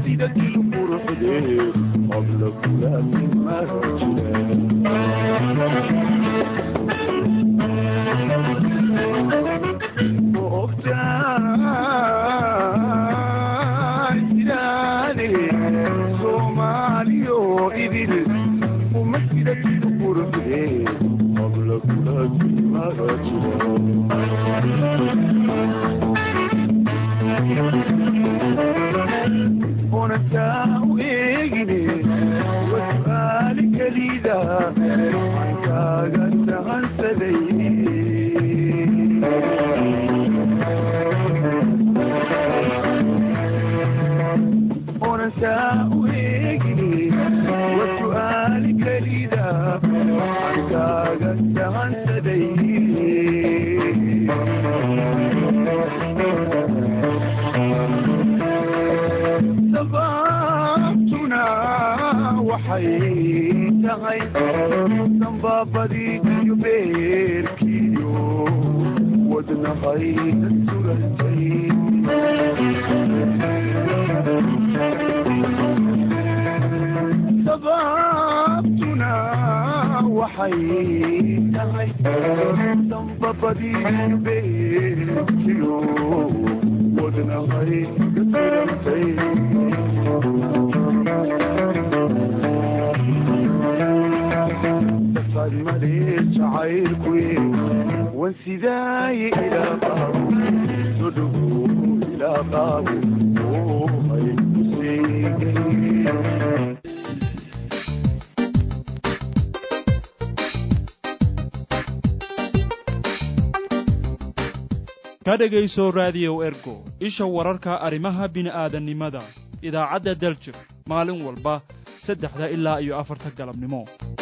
ka dhegayso raadiyow ergo isha wararka arrimaha bini'aadannimada idaacadda daljir maalin walba saddexda ilaa iyo afarta galabnimo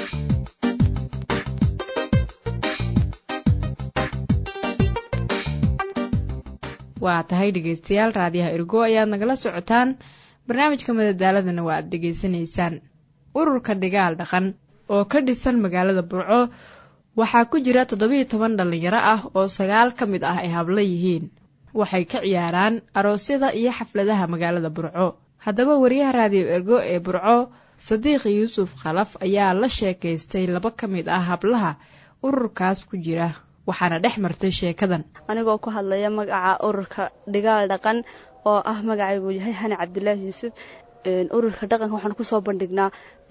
waa tahay dhegaystayaal raadiyaha ergo ayaad nagala socotaan barnaamijka madadaaladana waa aad dhegaysanaysaan ururka dhigaal dhaqan oo ka dhisan magaalada burco waxaa ku jira toddobiyo toban dhallinyaro ah oo sagaal ka mid ah ay hablo yihiin waxay ka ciyaaraan aroosyada iyo xafladaha magaalada burco haddaba wariyaha raadiyo ergo ee burco sadiiq yuusuf khalaf ayaa la sheekaystay laba ka mid ah hablaha ururkaas ku jira waxaana dhex martay sheekadan anigoo ku hadlaya magaca ururka dhigaal dhaqan oo ah magacaygu yahay hani cabdilaahi yuusuf ururka dhaqanka waxaan kusoo bandhignaa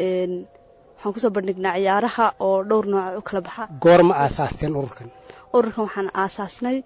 waxaan kusoo bandhignaa ciyaaraha oo dhowr nooc u kala baxa goorma aasaasteen ururkan ururkan waxaan aasaasnay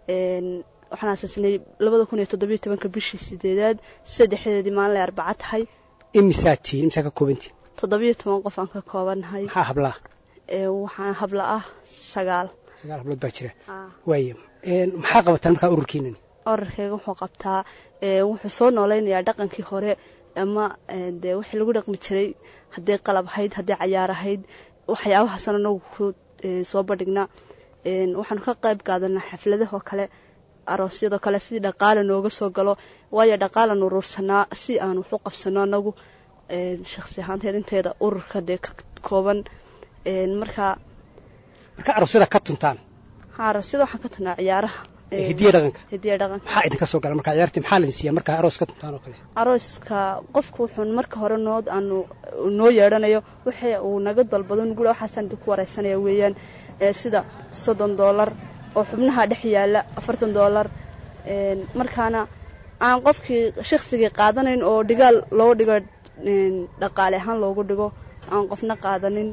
waxaan aasaasnay labada kun iyo toddobiyo tobanka bishii sideedaad saddexdeedii maalin ay arbaca tahay imisaa tihiin imisaa ka koobantiin toddobiyo toban qof aan ka koobannahay maxaa hablaa waxaan habla ah sagaal sagaal hablood baa jira waaye maxaa qabataan markaa ururkiinani ururkayga wuxuu qabtaa wuxuu soo noolaynayaa dhaqankii hore ama dee wixii lagu dhaqmi jiray hadday qalab ahayd hadday cayaar ahayd waxyaabahaasna nagu ku soo bandhignaa waxaanu ka qayb qaadanaa xafladahoo kale aroosyadoo kale sidii dhaqaala nooga soo galo waayo dhaqaalan urursanaa si aan wax u qabsano anagu shakhsi ahaanteed inteeda ururka dee ka kooban markaa marka aroosyada ka tuntaan ha aroosyada waxaan ka tunaa ciyaaraha hidiya dhaqanka hidiya dhaqanka maxaa idinka soo gala markaa ciyaartii maxaa laydin siiyaa markaa aroos ka tuntaan oo kale arooska qofku wuxuu marka hore noo aanu noo yeedhanayo wixii uu naga dalbado nugula waxaasaan idinku wareysanaya weeyaan sida soddon doolar oo xubnaha dhex yaalla afartan doolar markaana aan qofkii shakhsigii qaadanayn oo dhigaal loo dhigo dhaqaale ahaan loogu dhigo aan qofna qaadanin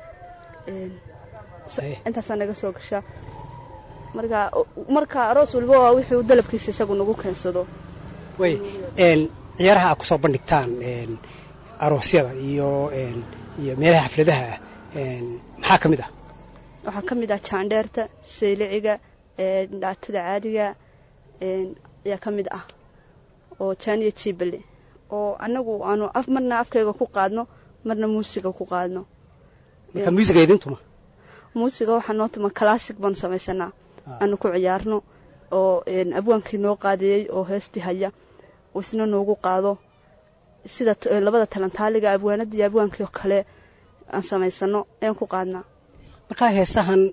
intaasaa naga soo gashaa marka marka aroos walba waa wixii dalabkiisa isagu nagu keensado way ciyaaraha aad kusoo bandhigtaan aroosyada iyo iyo meelaha xafladaha maxaa ka mid ah waxaa ka mid ah jaandheerta sayliciga dhaatada caadiga ayaa ka mid ah oo jaaniya jiibale oo annagu aanu marna afkayga ku qaadno marna muusiga ku qaadno marka muusiga idin tuma muusiga waxaa noo tuma classic baan samaysanaa aanu ku ciyaarno oo abwaankii noo qaadiyey oo heestii haya oo isna noogu qaado sida labada talantaaliga abwaanada iyo abwaankii oo kale aan samaysano ayaan ku qaadnaa markaa heesahan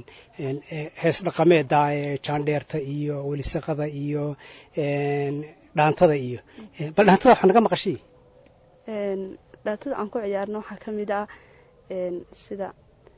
hees dhaqameeda jaandheerta iyo welisaqada iyo dhaantada iyo bal dhaantada waxa naga maqashay een dhaantada aan ku ciyaarno waxa kamid ah een sida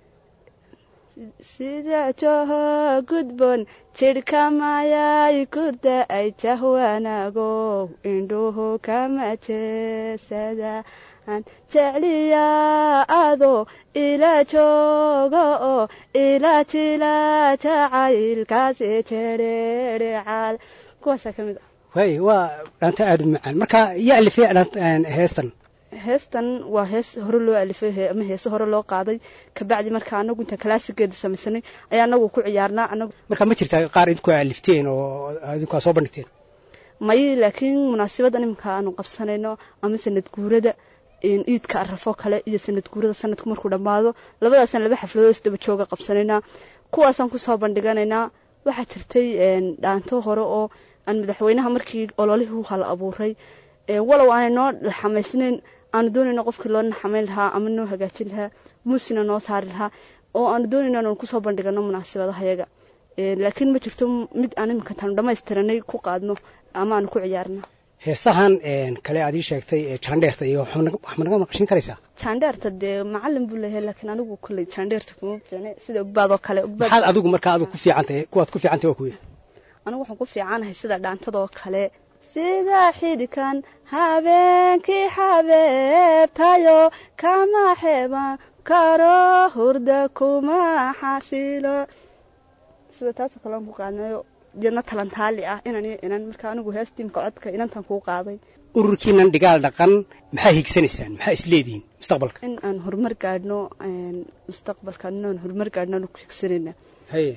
sida joho gudbon jirka mayay kurda ay jahwanago indhuhu kama jeesada aan jecliya ado ila joogo oo ila jila jacaylkaasi jereerecal kuwaasa kamid ah way waa dhaanta aad u macaan marka yaa alifay heestan heestan waa hees hore loo alifay ama hees hore loo qaaday ka bacdi marka anagu inta classigeeda samaysanay ayaa anagu ku ciyaarnaa anagu marka ma jirtaa qaar idinku alifteen oo idinku soo bandhigteen may laakiin munaasabada imka aanu qabsanayno ama sanad guurada in iidka arafo kale iyo sanad guurada sanadku markuu dhamaado labadaasan laba xafladood isdaba jooga qabsanayna kuwaasaan ku soo bandhiganaynaa waxa jirtay een dhaanto hore oo aan madaxweynaha markii ololihii hal abuuray ee walow aan noo xamaysnayn aan doonayno qofkii loo naxameyn lahaa ama noo hagaajin lahaa muusina noo saari lahaa oo aan doonayno inaan ku soo bandhigano munaasabadaha yaga ee laakiin ma jirto mid aan imka tan dhamaystiranay ku qaadno ama aan ku ciyaarno heesahan een kale aad ii sheegtay ee jaandheerta iyo wax ma naga maqashin karaysaa jaandheerta dee macallin buu leeyahay laakiin anigu kulay jaandheerta kuma fiicnay sida ogbaad oo kale ogbaad maxaad adigu markaa adigu ku fiicantahay kuwaad ku fiicantahay waa kuwii anigu waxaan ku fiicanahay sida dhaantada oo kale sida xidkan habeenkii xabeebtayo kama xeeban karo hurda kuma xasilo sida taas oo kale aan ku qaadnayo jana talantaali ah inaan inaan marka anigu heestiimka codka inantan ku qaaday ururkiinan dhigaal dhaqan maxaa higsanaysaan maxaa isleediin mustaqbalka in aan horumar gaadhno een mustaqbalka inaan horumar gaadhno ku higsanayna haye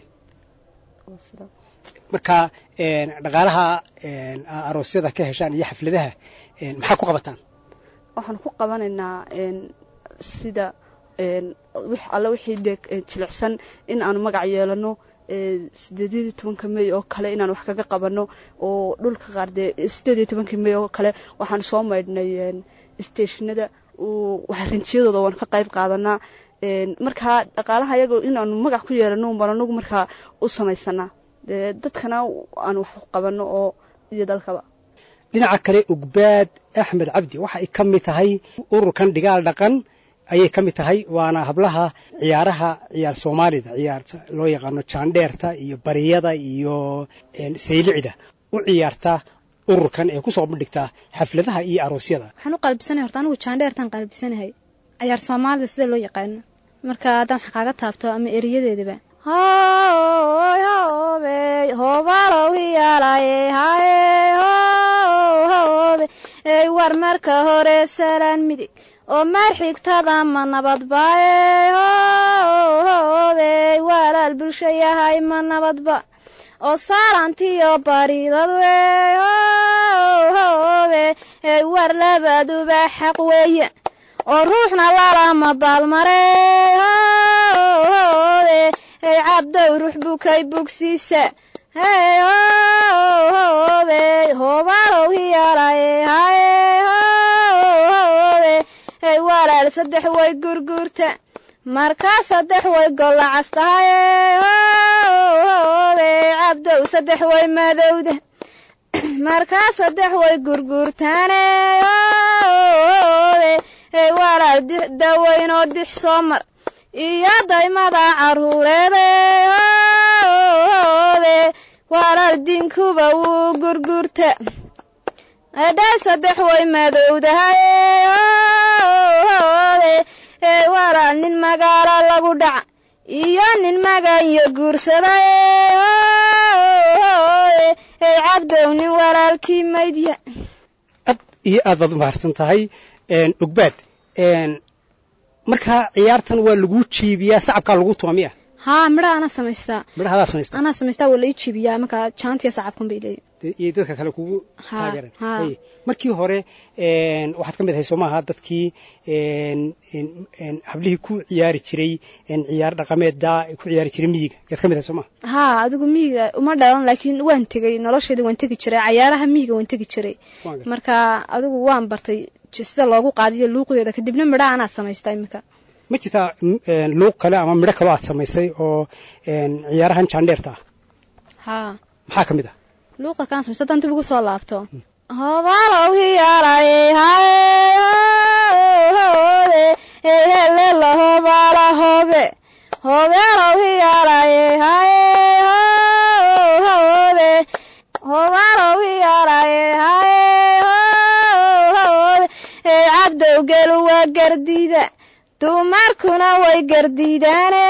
marka een dhaqaalaha een aroosyada ka heshaan iyo xafladaha een maxaa ku qabataan waxaan ku qabanaynaa een sida een wix alla wixii jilicsan in aan magac yeelano sideed iyo tobanka May oo kale inaan wax kaga qabano oo dhulka qaar de sideed iyo tobanka May oo kale waxaan soo maydhnay stationada oo wax rinjiyadooda waan ka qayb qaadanaa een marka dhaqaalaha iyaga in aan magac ku yeelano maranagu marka u sameysana dadkana aan wax qabano oo iyo dalkaba dhinaca kale Ugbaad Axmed Cabdi waxa ay kamid tahay ururkan dhigaal dhaqan ayay kamid tahay waana hablaha ciyaaraha ciyaar Soomaalida ciyaarta loo yaqaan jaandheerta iyo bariyada iyo saylicida u ciyaarta ururkan ee ku soo bandhigta xafladaha iyo aroosyada waxaan u qalbisanahay horta anigu jaandheertan qalbisanahay ciyaar Soomaalida sida loo yaqaan marka adan xaqaga taabto ama eriyadeedaba hooy hooy hoobalo wiyalay hay hooy ay war marka hore salaan midig oo marxigtada ma nabadbaaye hooy walaal bulsho yahay ma nabadba oo saarantiyo baridad wey hooy ay war labaduba xaq weeye oo ruuxna lalama baalmare hooy ay cabdow ruux bukay bugsiisa hey hooy hoobalow hiyalay hay hey walaal saddex way gurgurta markaa saddex way golacas tahay hooy cabdow saddex way madowda markaa saddex way gurgurtaane hooy hey walaal dawaynoo dix soo mar iyo daymada caruureede hooy walaal dinkuba wuu gurgurta adhay saddex way madowdahay hooy hey walaal nin magaalo lagu dhaca iyo nin magayo guursaday hooy hey cabdow nin walaalkii maydya ad iyo aad baad u mahadsan tahay een Ugbaad een marka ciyaartan waa lagu jiibiyaa sacabka lagu tumaamiya ها مرة أنا سميستا مرة هذا سميستا أنا سميستا ولا يجي بيا مكا شانتي صعبكم بيلي يدك كله كوجو تاجرن أي مركي هوري إن واحد كم بده يسمع هذا تكي إن إن إن حبليه كو عيار تري إن عيار رقمات دا كو عيار تري ميج يد كم بده يسمع ها أدوك ميج وما دارن لكن وين تجي نلاش هذا وين تجي تري عيارها ميج وين تجي تري مركا أدوك وان برتي جسد الله قاعد يلوق يدا كدبنا مرة أنا سميستا مكا ma jirtaa luuq kale ama midho kale aad samaysay oo ciyaarahan jaandheerta haa maxaa ka mid ah luuqa kaan samaysay tan dib ugu soo laabto hobalow hiyaraye haye hele hobala hobe hobalow hiyaraye haye hobalow hiyaraye haye cabdow gelu waa gardida dumarkuna way gardidaane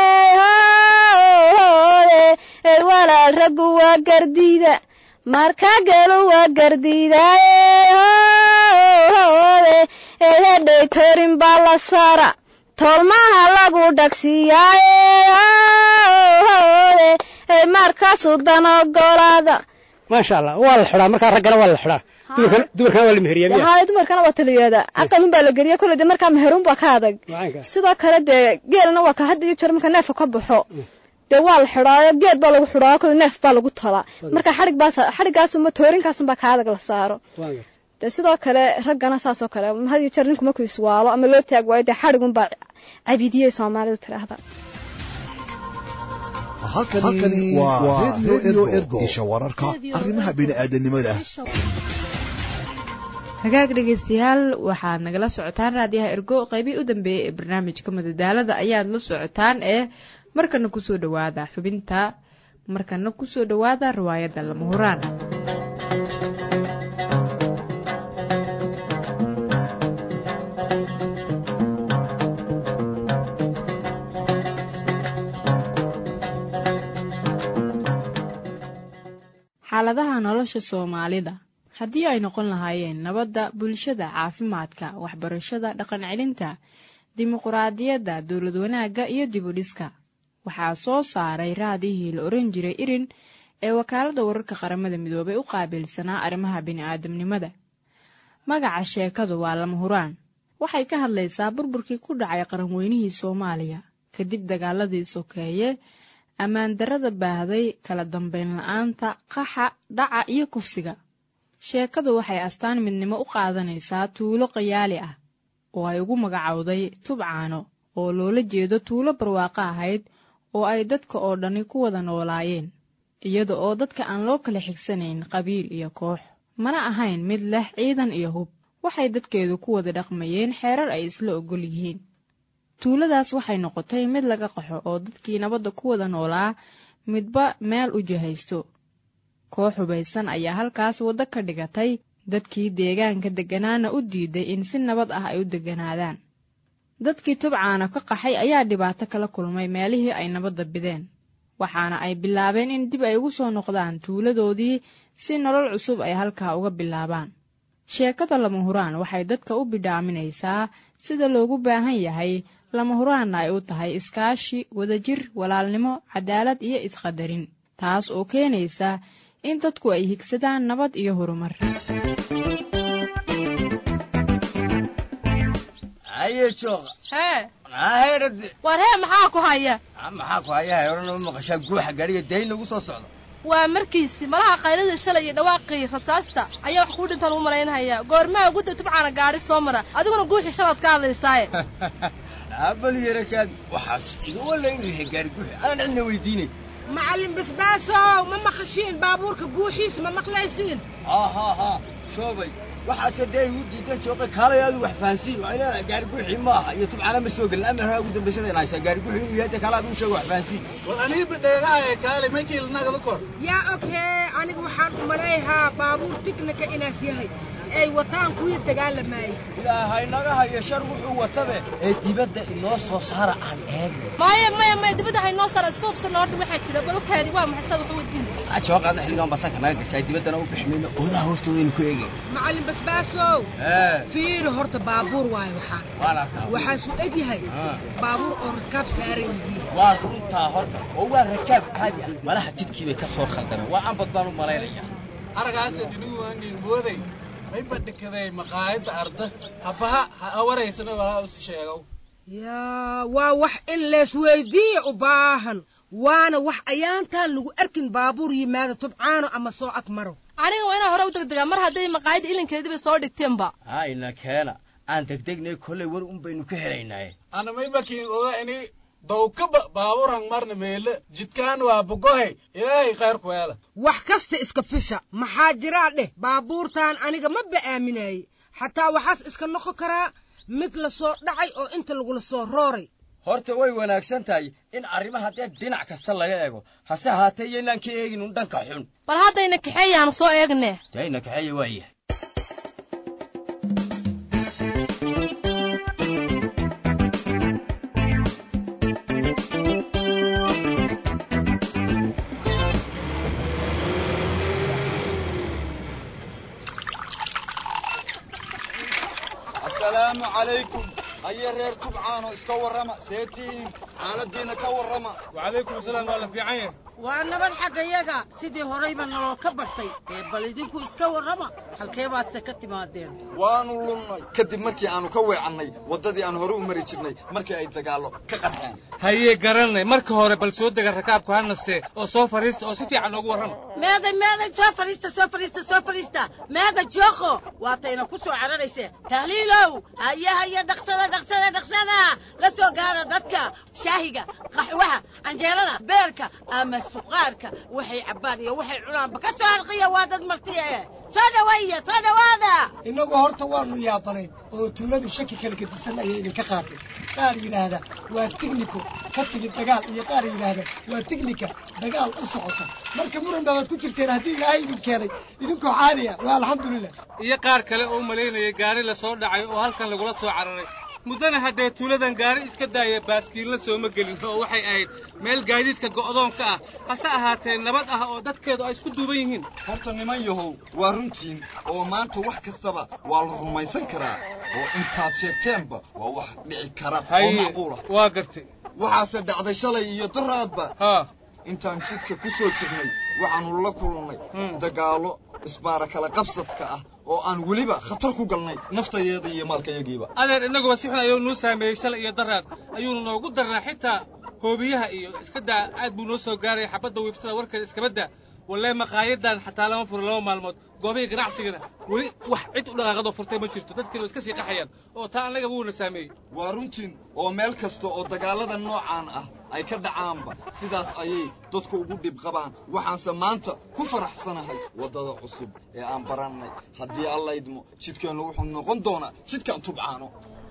walaal raggu waa gardida marka gelu waa gardidaaye hedhay torin baa la saara tolmaha lagu dhagsiiyaaye markaasuu dan ogolaada maasha allah waa la xidhaa markaa raggana waa la xidhaa dumarkana waa la meheriyaa haa dumarkana waa taliyeeda aqalun baa la geliya kulli de markaa meherun baa ka adag sidoo kale dee geelna waa ka hadda iyo jeer marka neefka ka baxo dee waa la xidhaayo geed baa lagu xidhaayo kulli neef baa lagu talaa marka xadhig baas xadhigaasuma toorinkaasuma ka adag la saaro dee sidoo kale raggana saasoo kale had iyo jeer ninkuma ku iswaalo ama loo taag waayo dee xadhigun baa cabidiyey soomaalidu tiraahda halkani waa radio ergo isha wararka arrimaha bini'aadanimada hagaag dhegaystayaal waxaad nagala socotaan raadiyaha ergo qaybii u dambeeyey ee barnaamijka madadaalada ayaad la socotaan ee markana kusoo dhawaada xubinta markana kusoo dhawaada riwaayadda lama huraan xaaladaha nolosha soomaalida haddii ay noqon lahaayeen nabadda bulshada caafimaadka waxbarashada dhaqan celinta dimuquraadiyadda dowlad wanaagga iyo dibudhiska waxaa soo saaray raadihii la oran jiray irin ee wakaaladda wararka qaramada midoobay u qaabilsanaa arrimaha bini'aadamnimada magaca sheekadu waa lama huraan waxay ka hadlaysaa burburkii ku dhacay qaranweynihii soomaaliya kadib dagaaladii sokeeye ammaan darrada baahday kala dambayn la-aanta qaxa dhaca iyo kufsiga sheekadu waxay astaan midnimo u qaadanaysaa tuulo qayaali ah oo ay ugu magacowday tubcaano oo loola jeedo tuulo barwaaqo ahayd oo ay dadka oo dhani ku wada noolaayeen iyada oo dadka aan loo kala xigsanayn qabiil iyo koox mana ahayn mid leh ciidan iyo hub waxay dadkeedu ku wada dhaqmayeen xeerar ay isla ogol yihiin tuuladaas waxay noqotay mid laga qaxo oo dadkii nabadda ku wada noolaa midba meel u jihaysto koox hubaysan ayaa halkaas waddo ka dhigatay dadkii deegaanka degganaana u diiday in si nabad ah ay u degganaadaan dadkii tubcaana ka qaxay ayaa dhibaato kala kulmay meelihii ay nabadda bideen waxaana ay bilaabeen in dib ay ugu soo noqdaan tuuladoodii si nolol cusub ay halkaa uga bilaabaan sheekada lama huraan waxay dadka u bidhaaminaysaa sida loogu baahan yahay lama huraanna ay u tahay iskaashi wadajir walaalnimo cadaalad iyo isqadarin taas oo keenaysa in dadku ay higsadaan nabad iyo horumar war hee maxaa ku haya maxaa ku haya horena ma maqashaa guuxa gaariga dayn lagu soo socdo waa markiisi malaha qayladii shalay iyo dhawaaqii rasaasta ayaa wax kuu dhinta lagu malaynayaa goormaha gudda tubcaana gaadhi soo mara adiguna guuxii shalaad ka hadlaysaaye abal yarakaad waxaas iga walaynrihe gaari guuxi anaan cidna weydiinay macallin basbaasow ma maqashiin baabuurka guuxiis ma maqlaysiin ha ha ha shoobay waxaase dee igu diidan jooqay kaalay aadu wax fahansiin waa inaa gaari guuxii maaha iyo tubcaana ma soo gelin amar haa ugu dambaysada in haysaa gaari guuxii inuu yahay dee kaala aad u sheego wax fahansiin wal aniiba dheegaaye kaale makiilnagala kor yaa oghee aniga waxaan u malayhaa baabuur tignika inaas yahay ay wataan kuwii dagaalamayay ilaahay naga hayo shar wuxuu watabe ee dibadda inoo soo saara aan eegno maya maya maya dibadda ha inoo saara iska hubsanno horta waxaa jira balubkeedi waa maxay sad waxu wadin aa jooga qaadna xilligan basanka naga gashay dibaddana u bixinayno oodaha hoostoodaynu ku eegay macallin basbaasow fiiri horta baabuur waayo waxaan waxaasu eg yahay baabuur oo rakaab saaran yihiin waa runtaa horta oo waa rakaab caadi ah malaha jidkii bay ka soo khaldameen waa ambad baan u malaynayaa aragaasa dhinigu waan mooday may badhikaday maqaayadda arda habaha ha awaraysana waa us sheegow yaa waa wax in lees weydiiya u baahan waana wax ayaantaan lagu arkin baabuur yimaada tubcaano ama soo ag maro aniga waa inaa hore u degdegaa mar hadday maqaayadda ilinkeedii bay soo dhigteenba hayna keena aan degdegnay kollay war un baynu ka helaynaaye ana may bakiin oga ini dawkaba baaburan marna meele jidkaan waa bogohay ilaahay khayr ku yeela wax kasta iska fisha maxaa jiraa dheh baabuurtaan aniga ma ba'aaminayay xataa waxaas iska noqon karaa mid la soo dhacay oo inta lagula soo rooray horta way wanaagsan tahay in arrimaha dee dhinac kasta laga eego hase ahaatee yaynaan ka eegin un dhanka xun bal haddayna kaxeeyaan soo eegne dayna kaxeeya waaya السلام عليكم هيا رير تبعانو اسكا ورما سيتين حالدينا ka warama وعليكم السلام ولا في عين waa nabad xagayaga sidii horeyba naloo ka bartay ee bal idinku iska warama halkee baad se ka timaadeen waanu lunnay kadib markii aanu ka weecannay waddadii aan hore u mari jirnay markii ay dagaallo ka qarxeen haye garanay marka hore bal soo dega rakaabku ha nastee oo soo fariista oo si fiican ugu warrama meeday meeday soo fariista soo fariista soo fariista meeda jooko waatayna ku soo cararayse tahliilow haye haye dhaqsada dhaqsada dhaqsada la soo gaara dadka shaahiga qaxwaha anjeelada beerka ama suqaarka waxay cabaan iyo waxay cunaan ka soo arqiya waa dad martiye soo dhaweeya soo dhawaada inagu horta waanu yaabanayn oo tuuladu shaki kale ka disan ayay idinka qaatay qaar yidhaahda waa tigniko ka timid dagaal iyo qaar yidhaahda waa tignika dagaal u socota marka muran baad ku jirteen haddii ilaahay idin keenay idinkoo caadiya waa alxamdulilah iyo qaar kale oo malaynaya gaari la soo dhacay oo halkan lagula soo cararay mudana haddee tuuladan gaari iska daaya baaskiilna sooma gelin oo waxay ahayd meel gaadiidka go'doonka ah hase ahaatee nabad ah oo dadkeedu ay isku duuban yihiin horta niman yahow waa runtiin oo maanta wax kastaba waa la rumaysan karaa oo intaad sheegteenba waa wax dhici kara oo macquula waa gartay waxaase dhacday shalay iyo daraadba intaan jidka ku soo jirnay waxaanu la kulannay dagaallo isbaara kala qabsadka ah oo aan weliba khatar ku galnay naftayeeda iyo maalkayagiiba adeer inaguba si xun ayuu noo saameeyey shalay iyo daraad ayuuna noogu darnaa xitaa hoobiyaha iyo iska daa aad buu noo soo gaaray xabadda wiiftada warkeeda iskaba daa wallahi maqaayadan xataa lama furo laba maalmood goobihii ganacsigana weli wax cid u dhaqaaqadoo furtay ma jirto dadkiina iska sii qaxayaan oo taa annaga wuuna saameeyey waa runtiin oo meel kasta oo dagaallada noocaan ah ay ka dhacaanba sidaas ayay dadku ugu dhib qabaan waxaanse maanta ku faraxsanahay waddada cusub ee aan barannay haddii alla idmo jidkeennu wuxuu noqon doonaa jidkaan tubcaano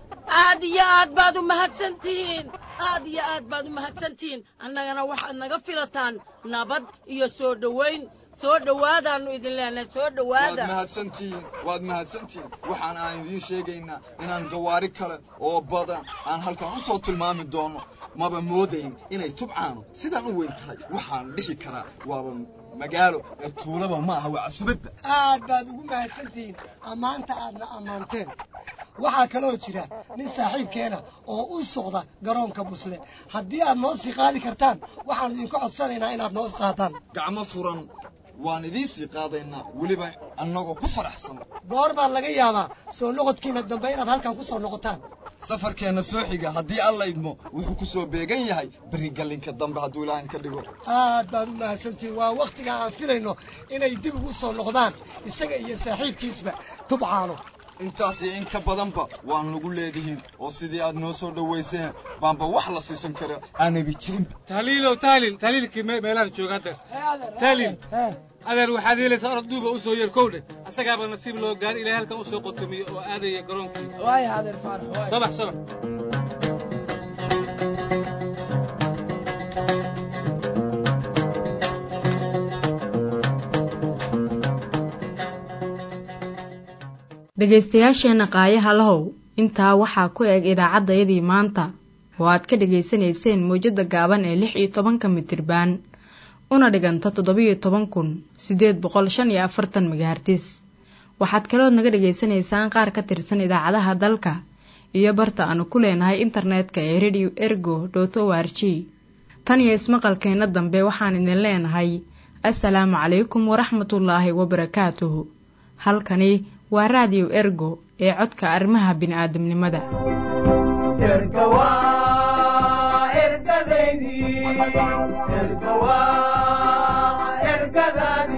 aad iyo aad baad u mahadsantihiin aad iyo aad baad u mahadsantihiin annagana waxaad naga filataan nabad iyo soo dhowayn soo dhowaadaannu idin leenahay soo dhowaada waad mahadsantihiin waad mahadsantihiin waxaan aan idiin sheegaynaa inaan gawaari kale oo badan aan halkan u soo tilmaami doono maba moodayn inay tubcaano sidaan u weyn tahay waxaan dhihi karaa waaba magaalo ee tuulaba ma aha waa casubadba aad baad ugu mahadsantihiin ammaanta aadna ammaanteen waxaa kaloo jira nin saaxiibkeena oo u socda garoonka busle haddii aad noo sii qaadi kartaan waxaan idinku codsanaynaa inaad noo qaadaan gacmo furan waan idiin sii qaadaynaa weliba annagoo ku faraxsan goor baa laga yaabaa soo noqodkiina dambe inaad halkan ku soo noqotaan safarkeenna soo xiga haddii alla idmo wuxuu ku soo beegan yahay berigallinka dambe hadduu ilaahin ka dhigo aad baad u mahadsantihiin waa wakhtiga aan filayno inay dib ugu soo noqdaan isaga iyo saaxiibkiisba tubcaano intaas iyo in ka badanba waa nagu leedihiin oo sidii aad noo soo dhowayseen baanba wax la siisan kara aanabi jirinba tahliilow tahliil tahliilkii meelaan jooga haddeer tahliil adeer waxaad yeelaysaa orod duuba u soo yeer kowdhe asagaaba nasiib loo gaari ilaahay halkan u soo qotomiyo oo aadaya garoonkii waaya adeer faarax sabax sabax dhegaystayaasheenna qaayaha lahow intaa waxaa ku eg idaacaddayadii maanta oo aad ka dhegaysanayseen mawjadda gaaban ee lix iyo tobanka mitirbaan una dhiganta toddobiyo toban kun siddeed boqol shan iyo afartan megahartis waxaad kalood naga dhegaysanaysaan qaar ka tirsan idaacadaha dalka iyo barta aanu ku leenahay internetka ee radio ergo dot o r g tan iyo ismaqalkeenna dambe waxaan idin leenahay assalaamu calaykum waraxmatullaahi wabarakaatuhu halkani waa raadiyo ergo ee codka arrimaha bini'aadamnimada ergadaydi ergawa ergadadi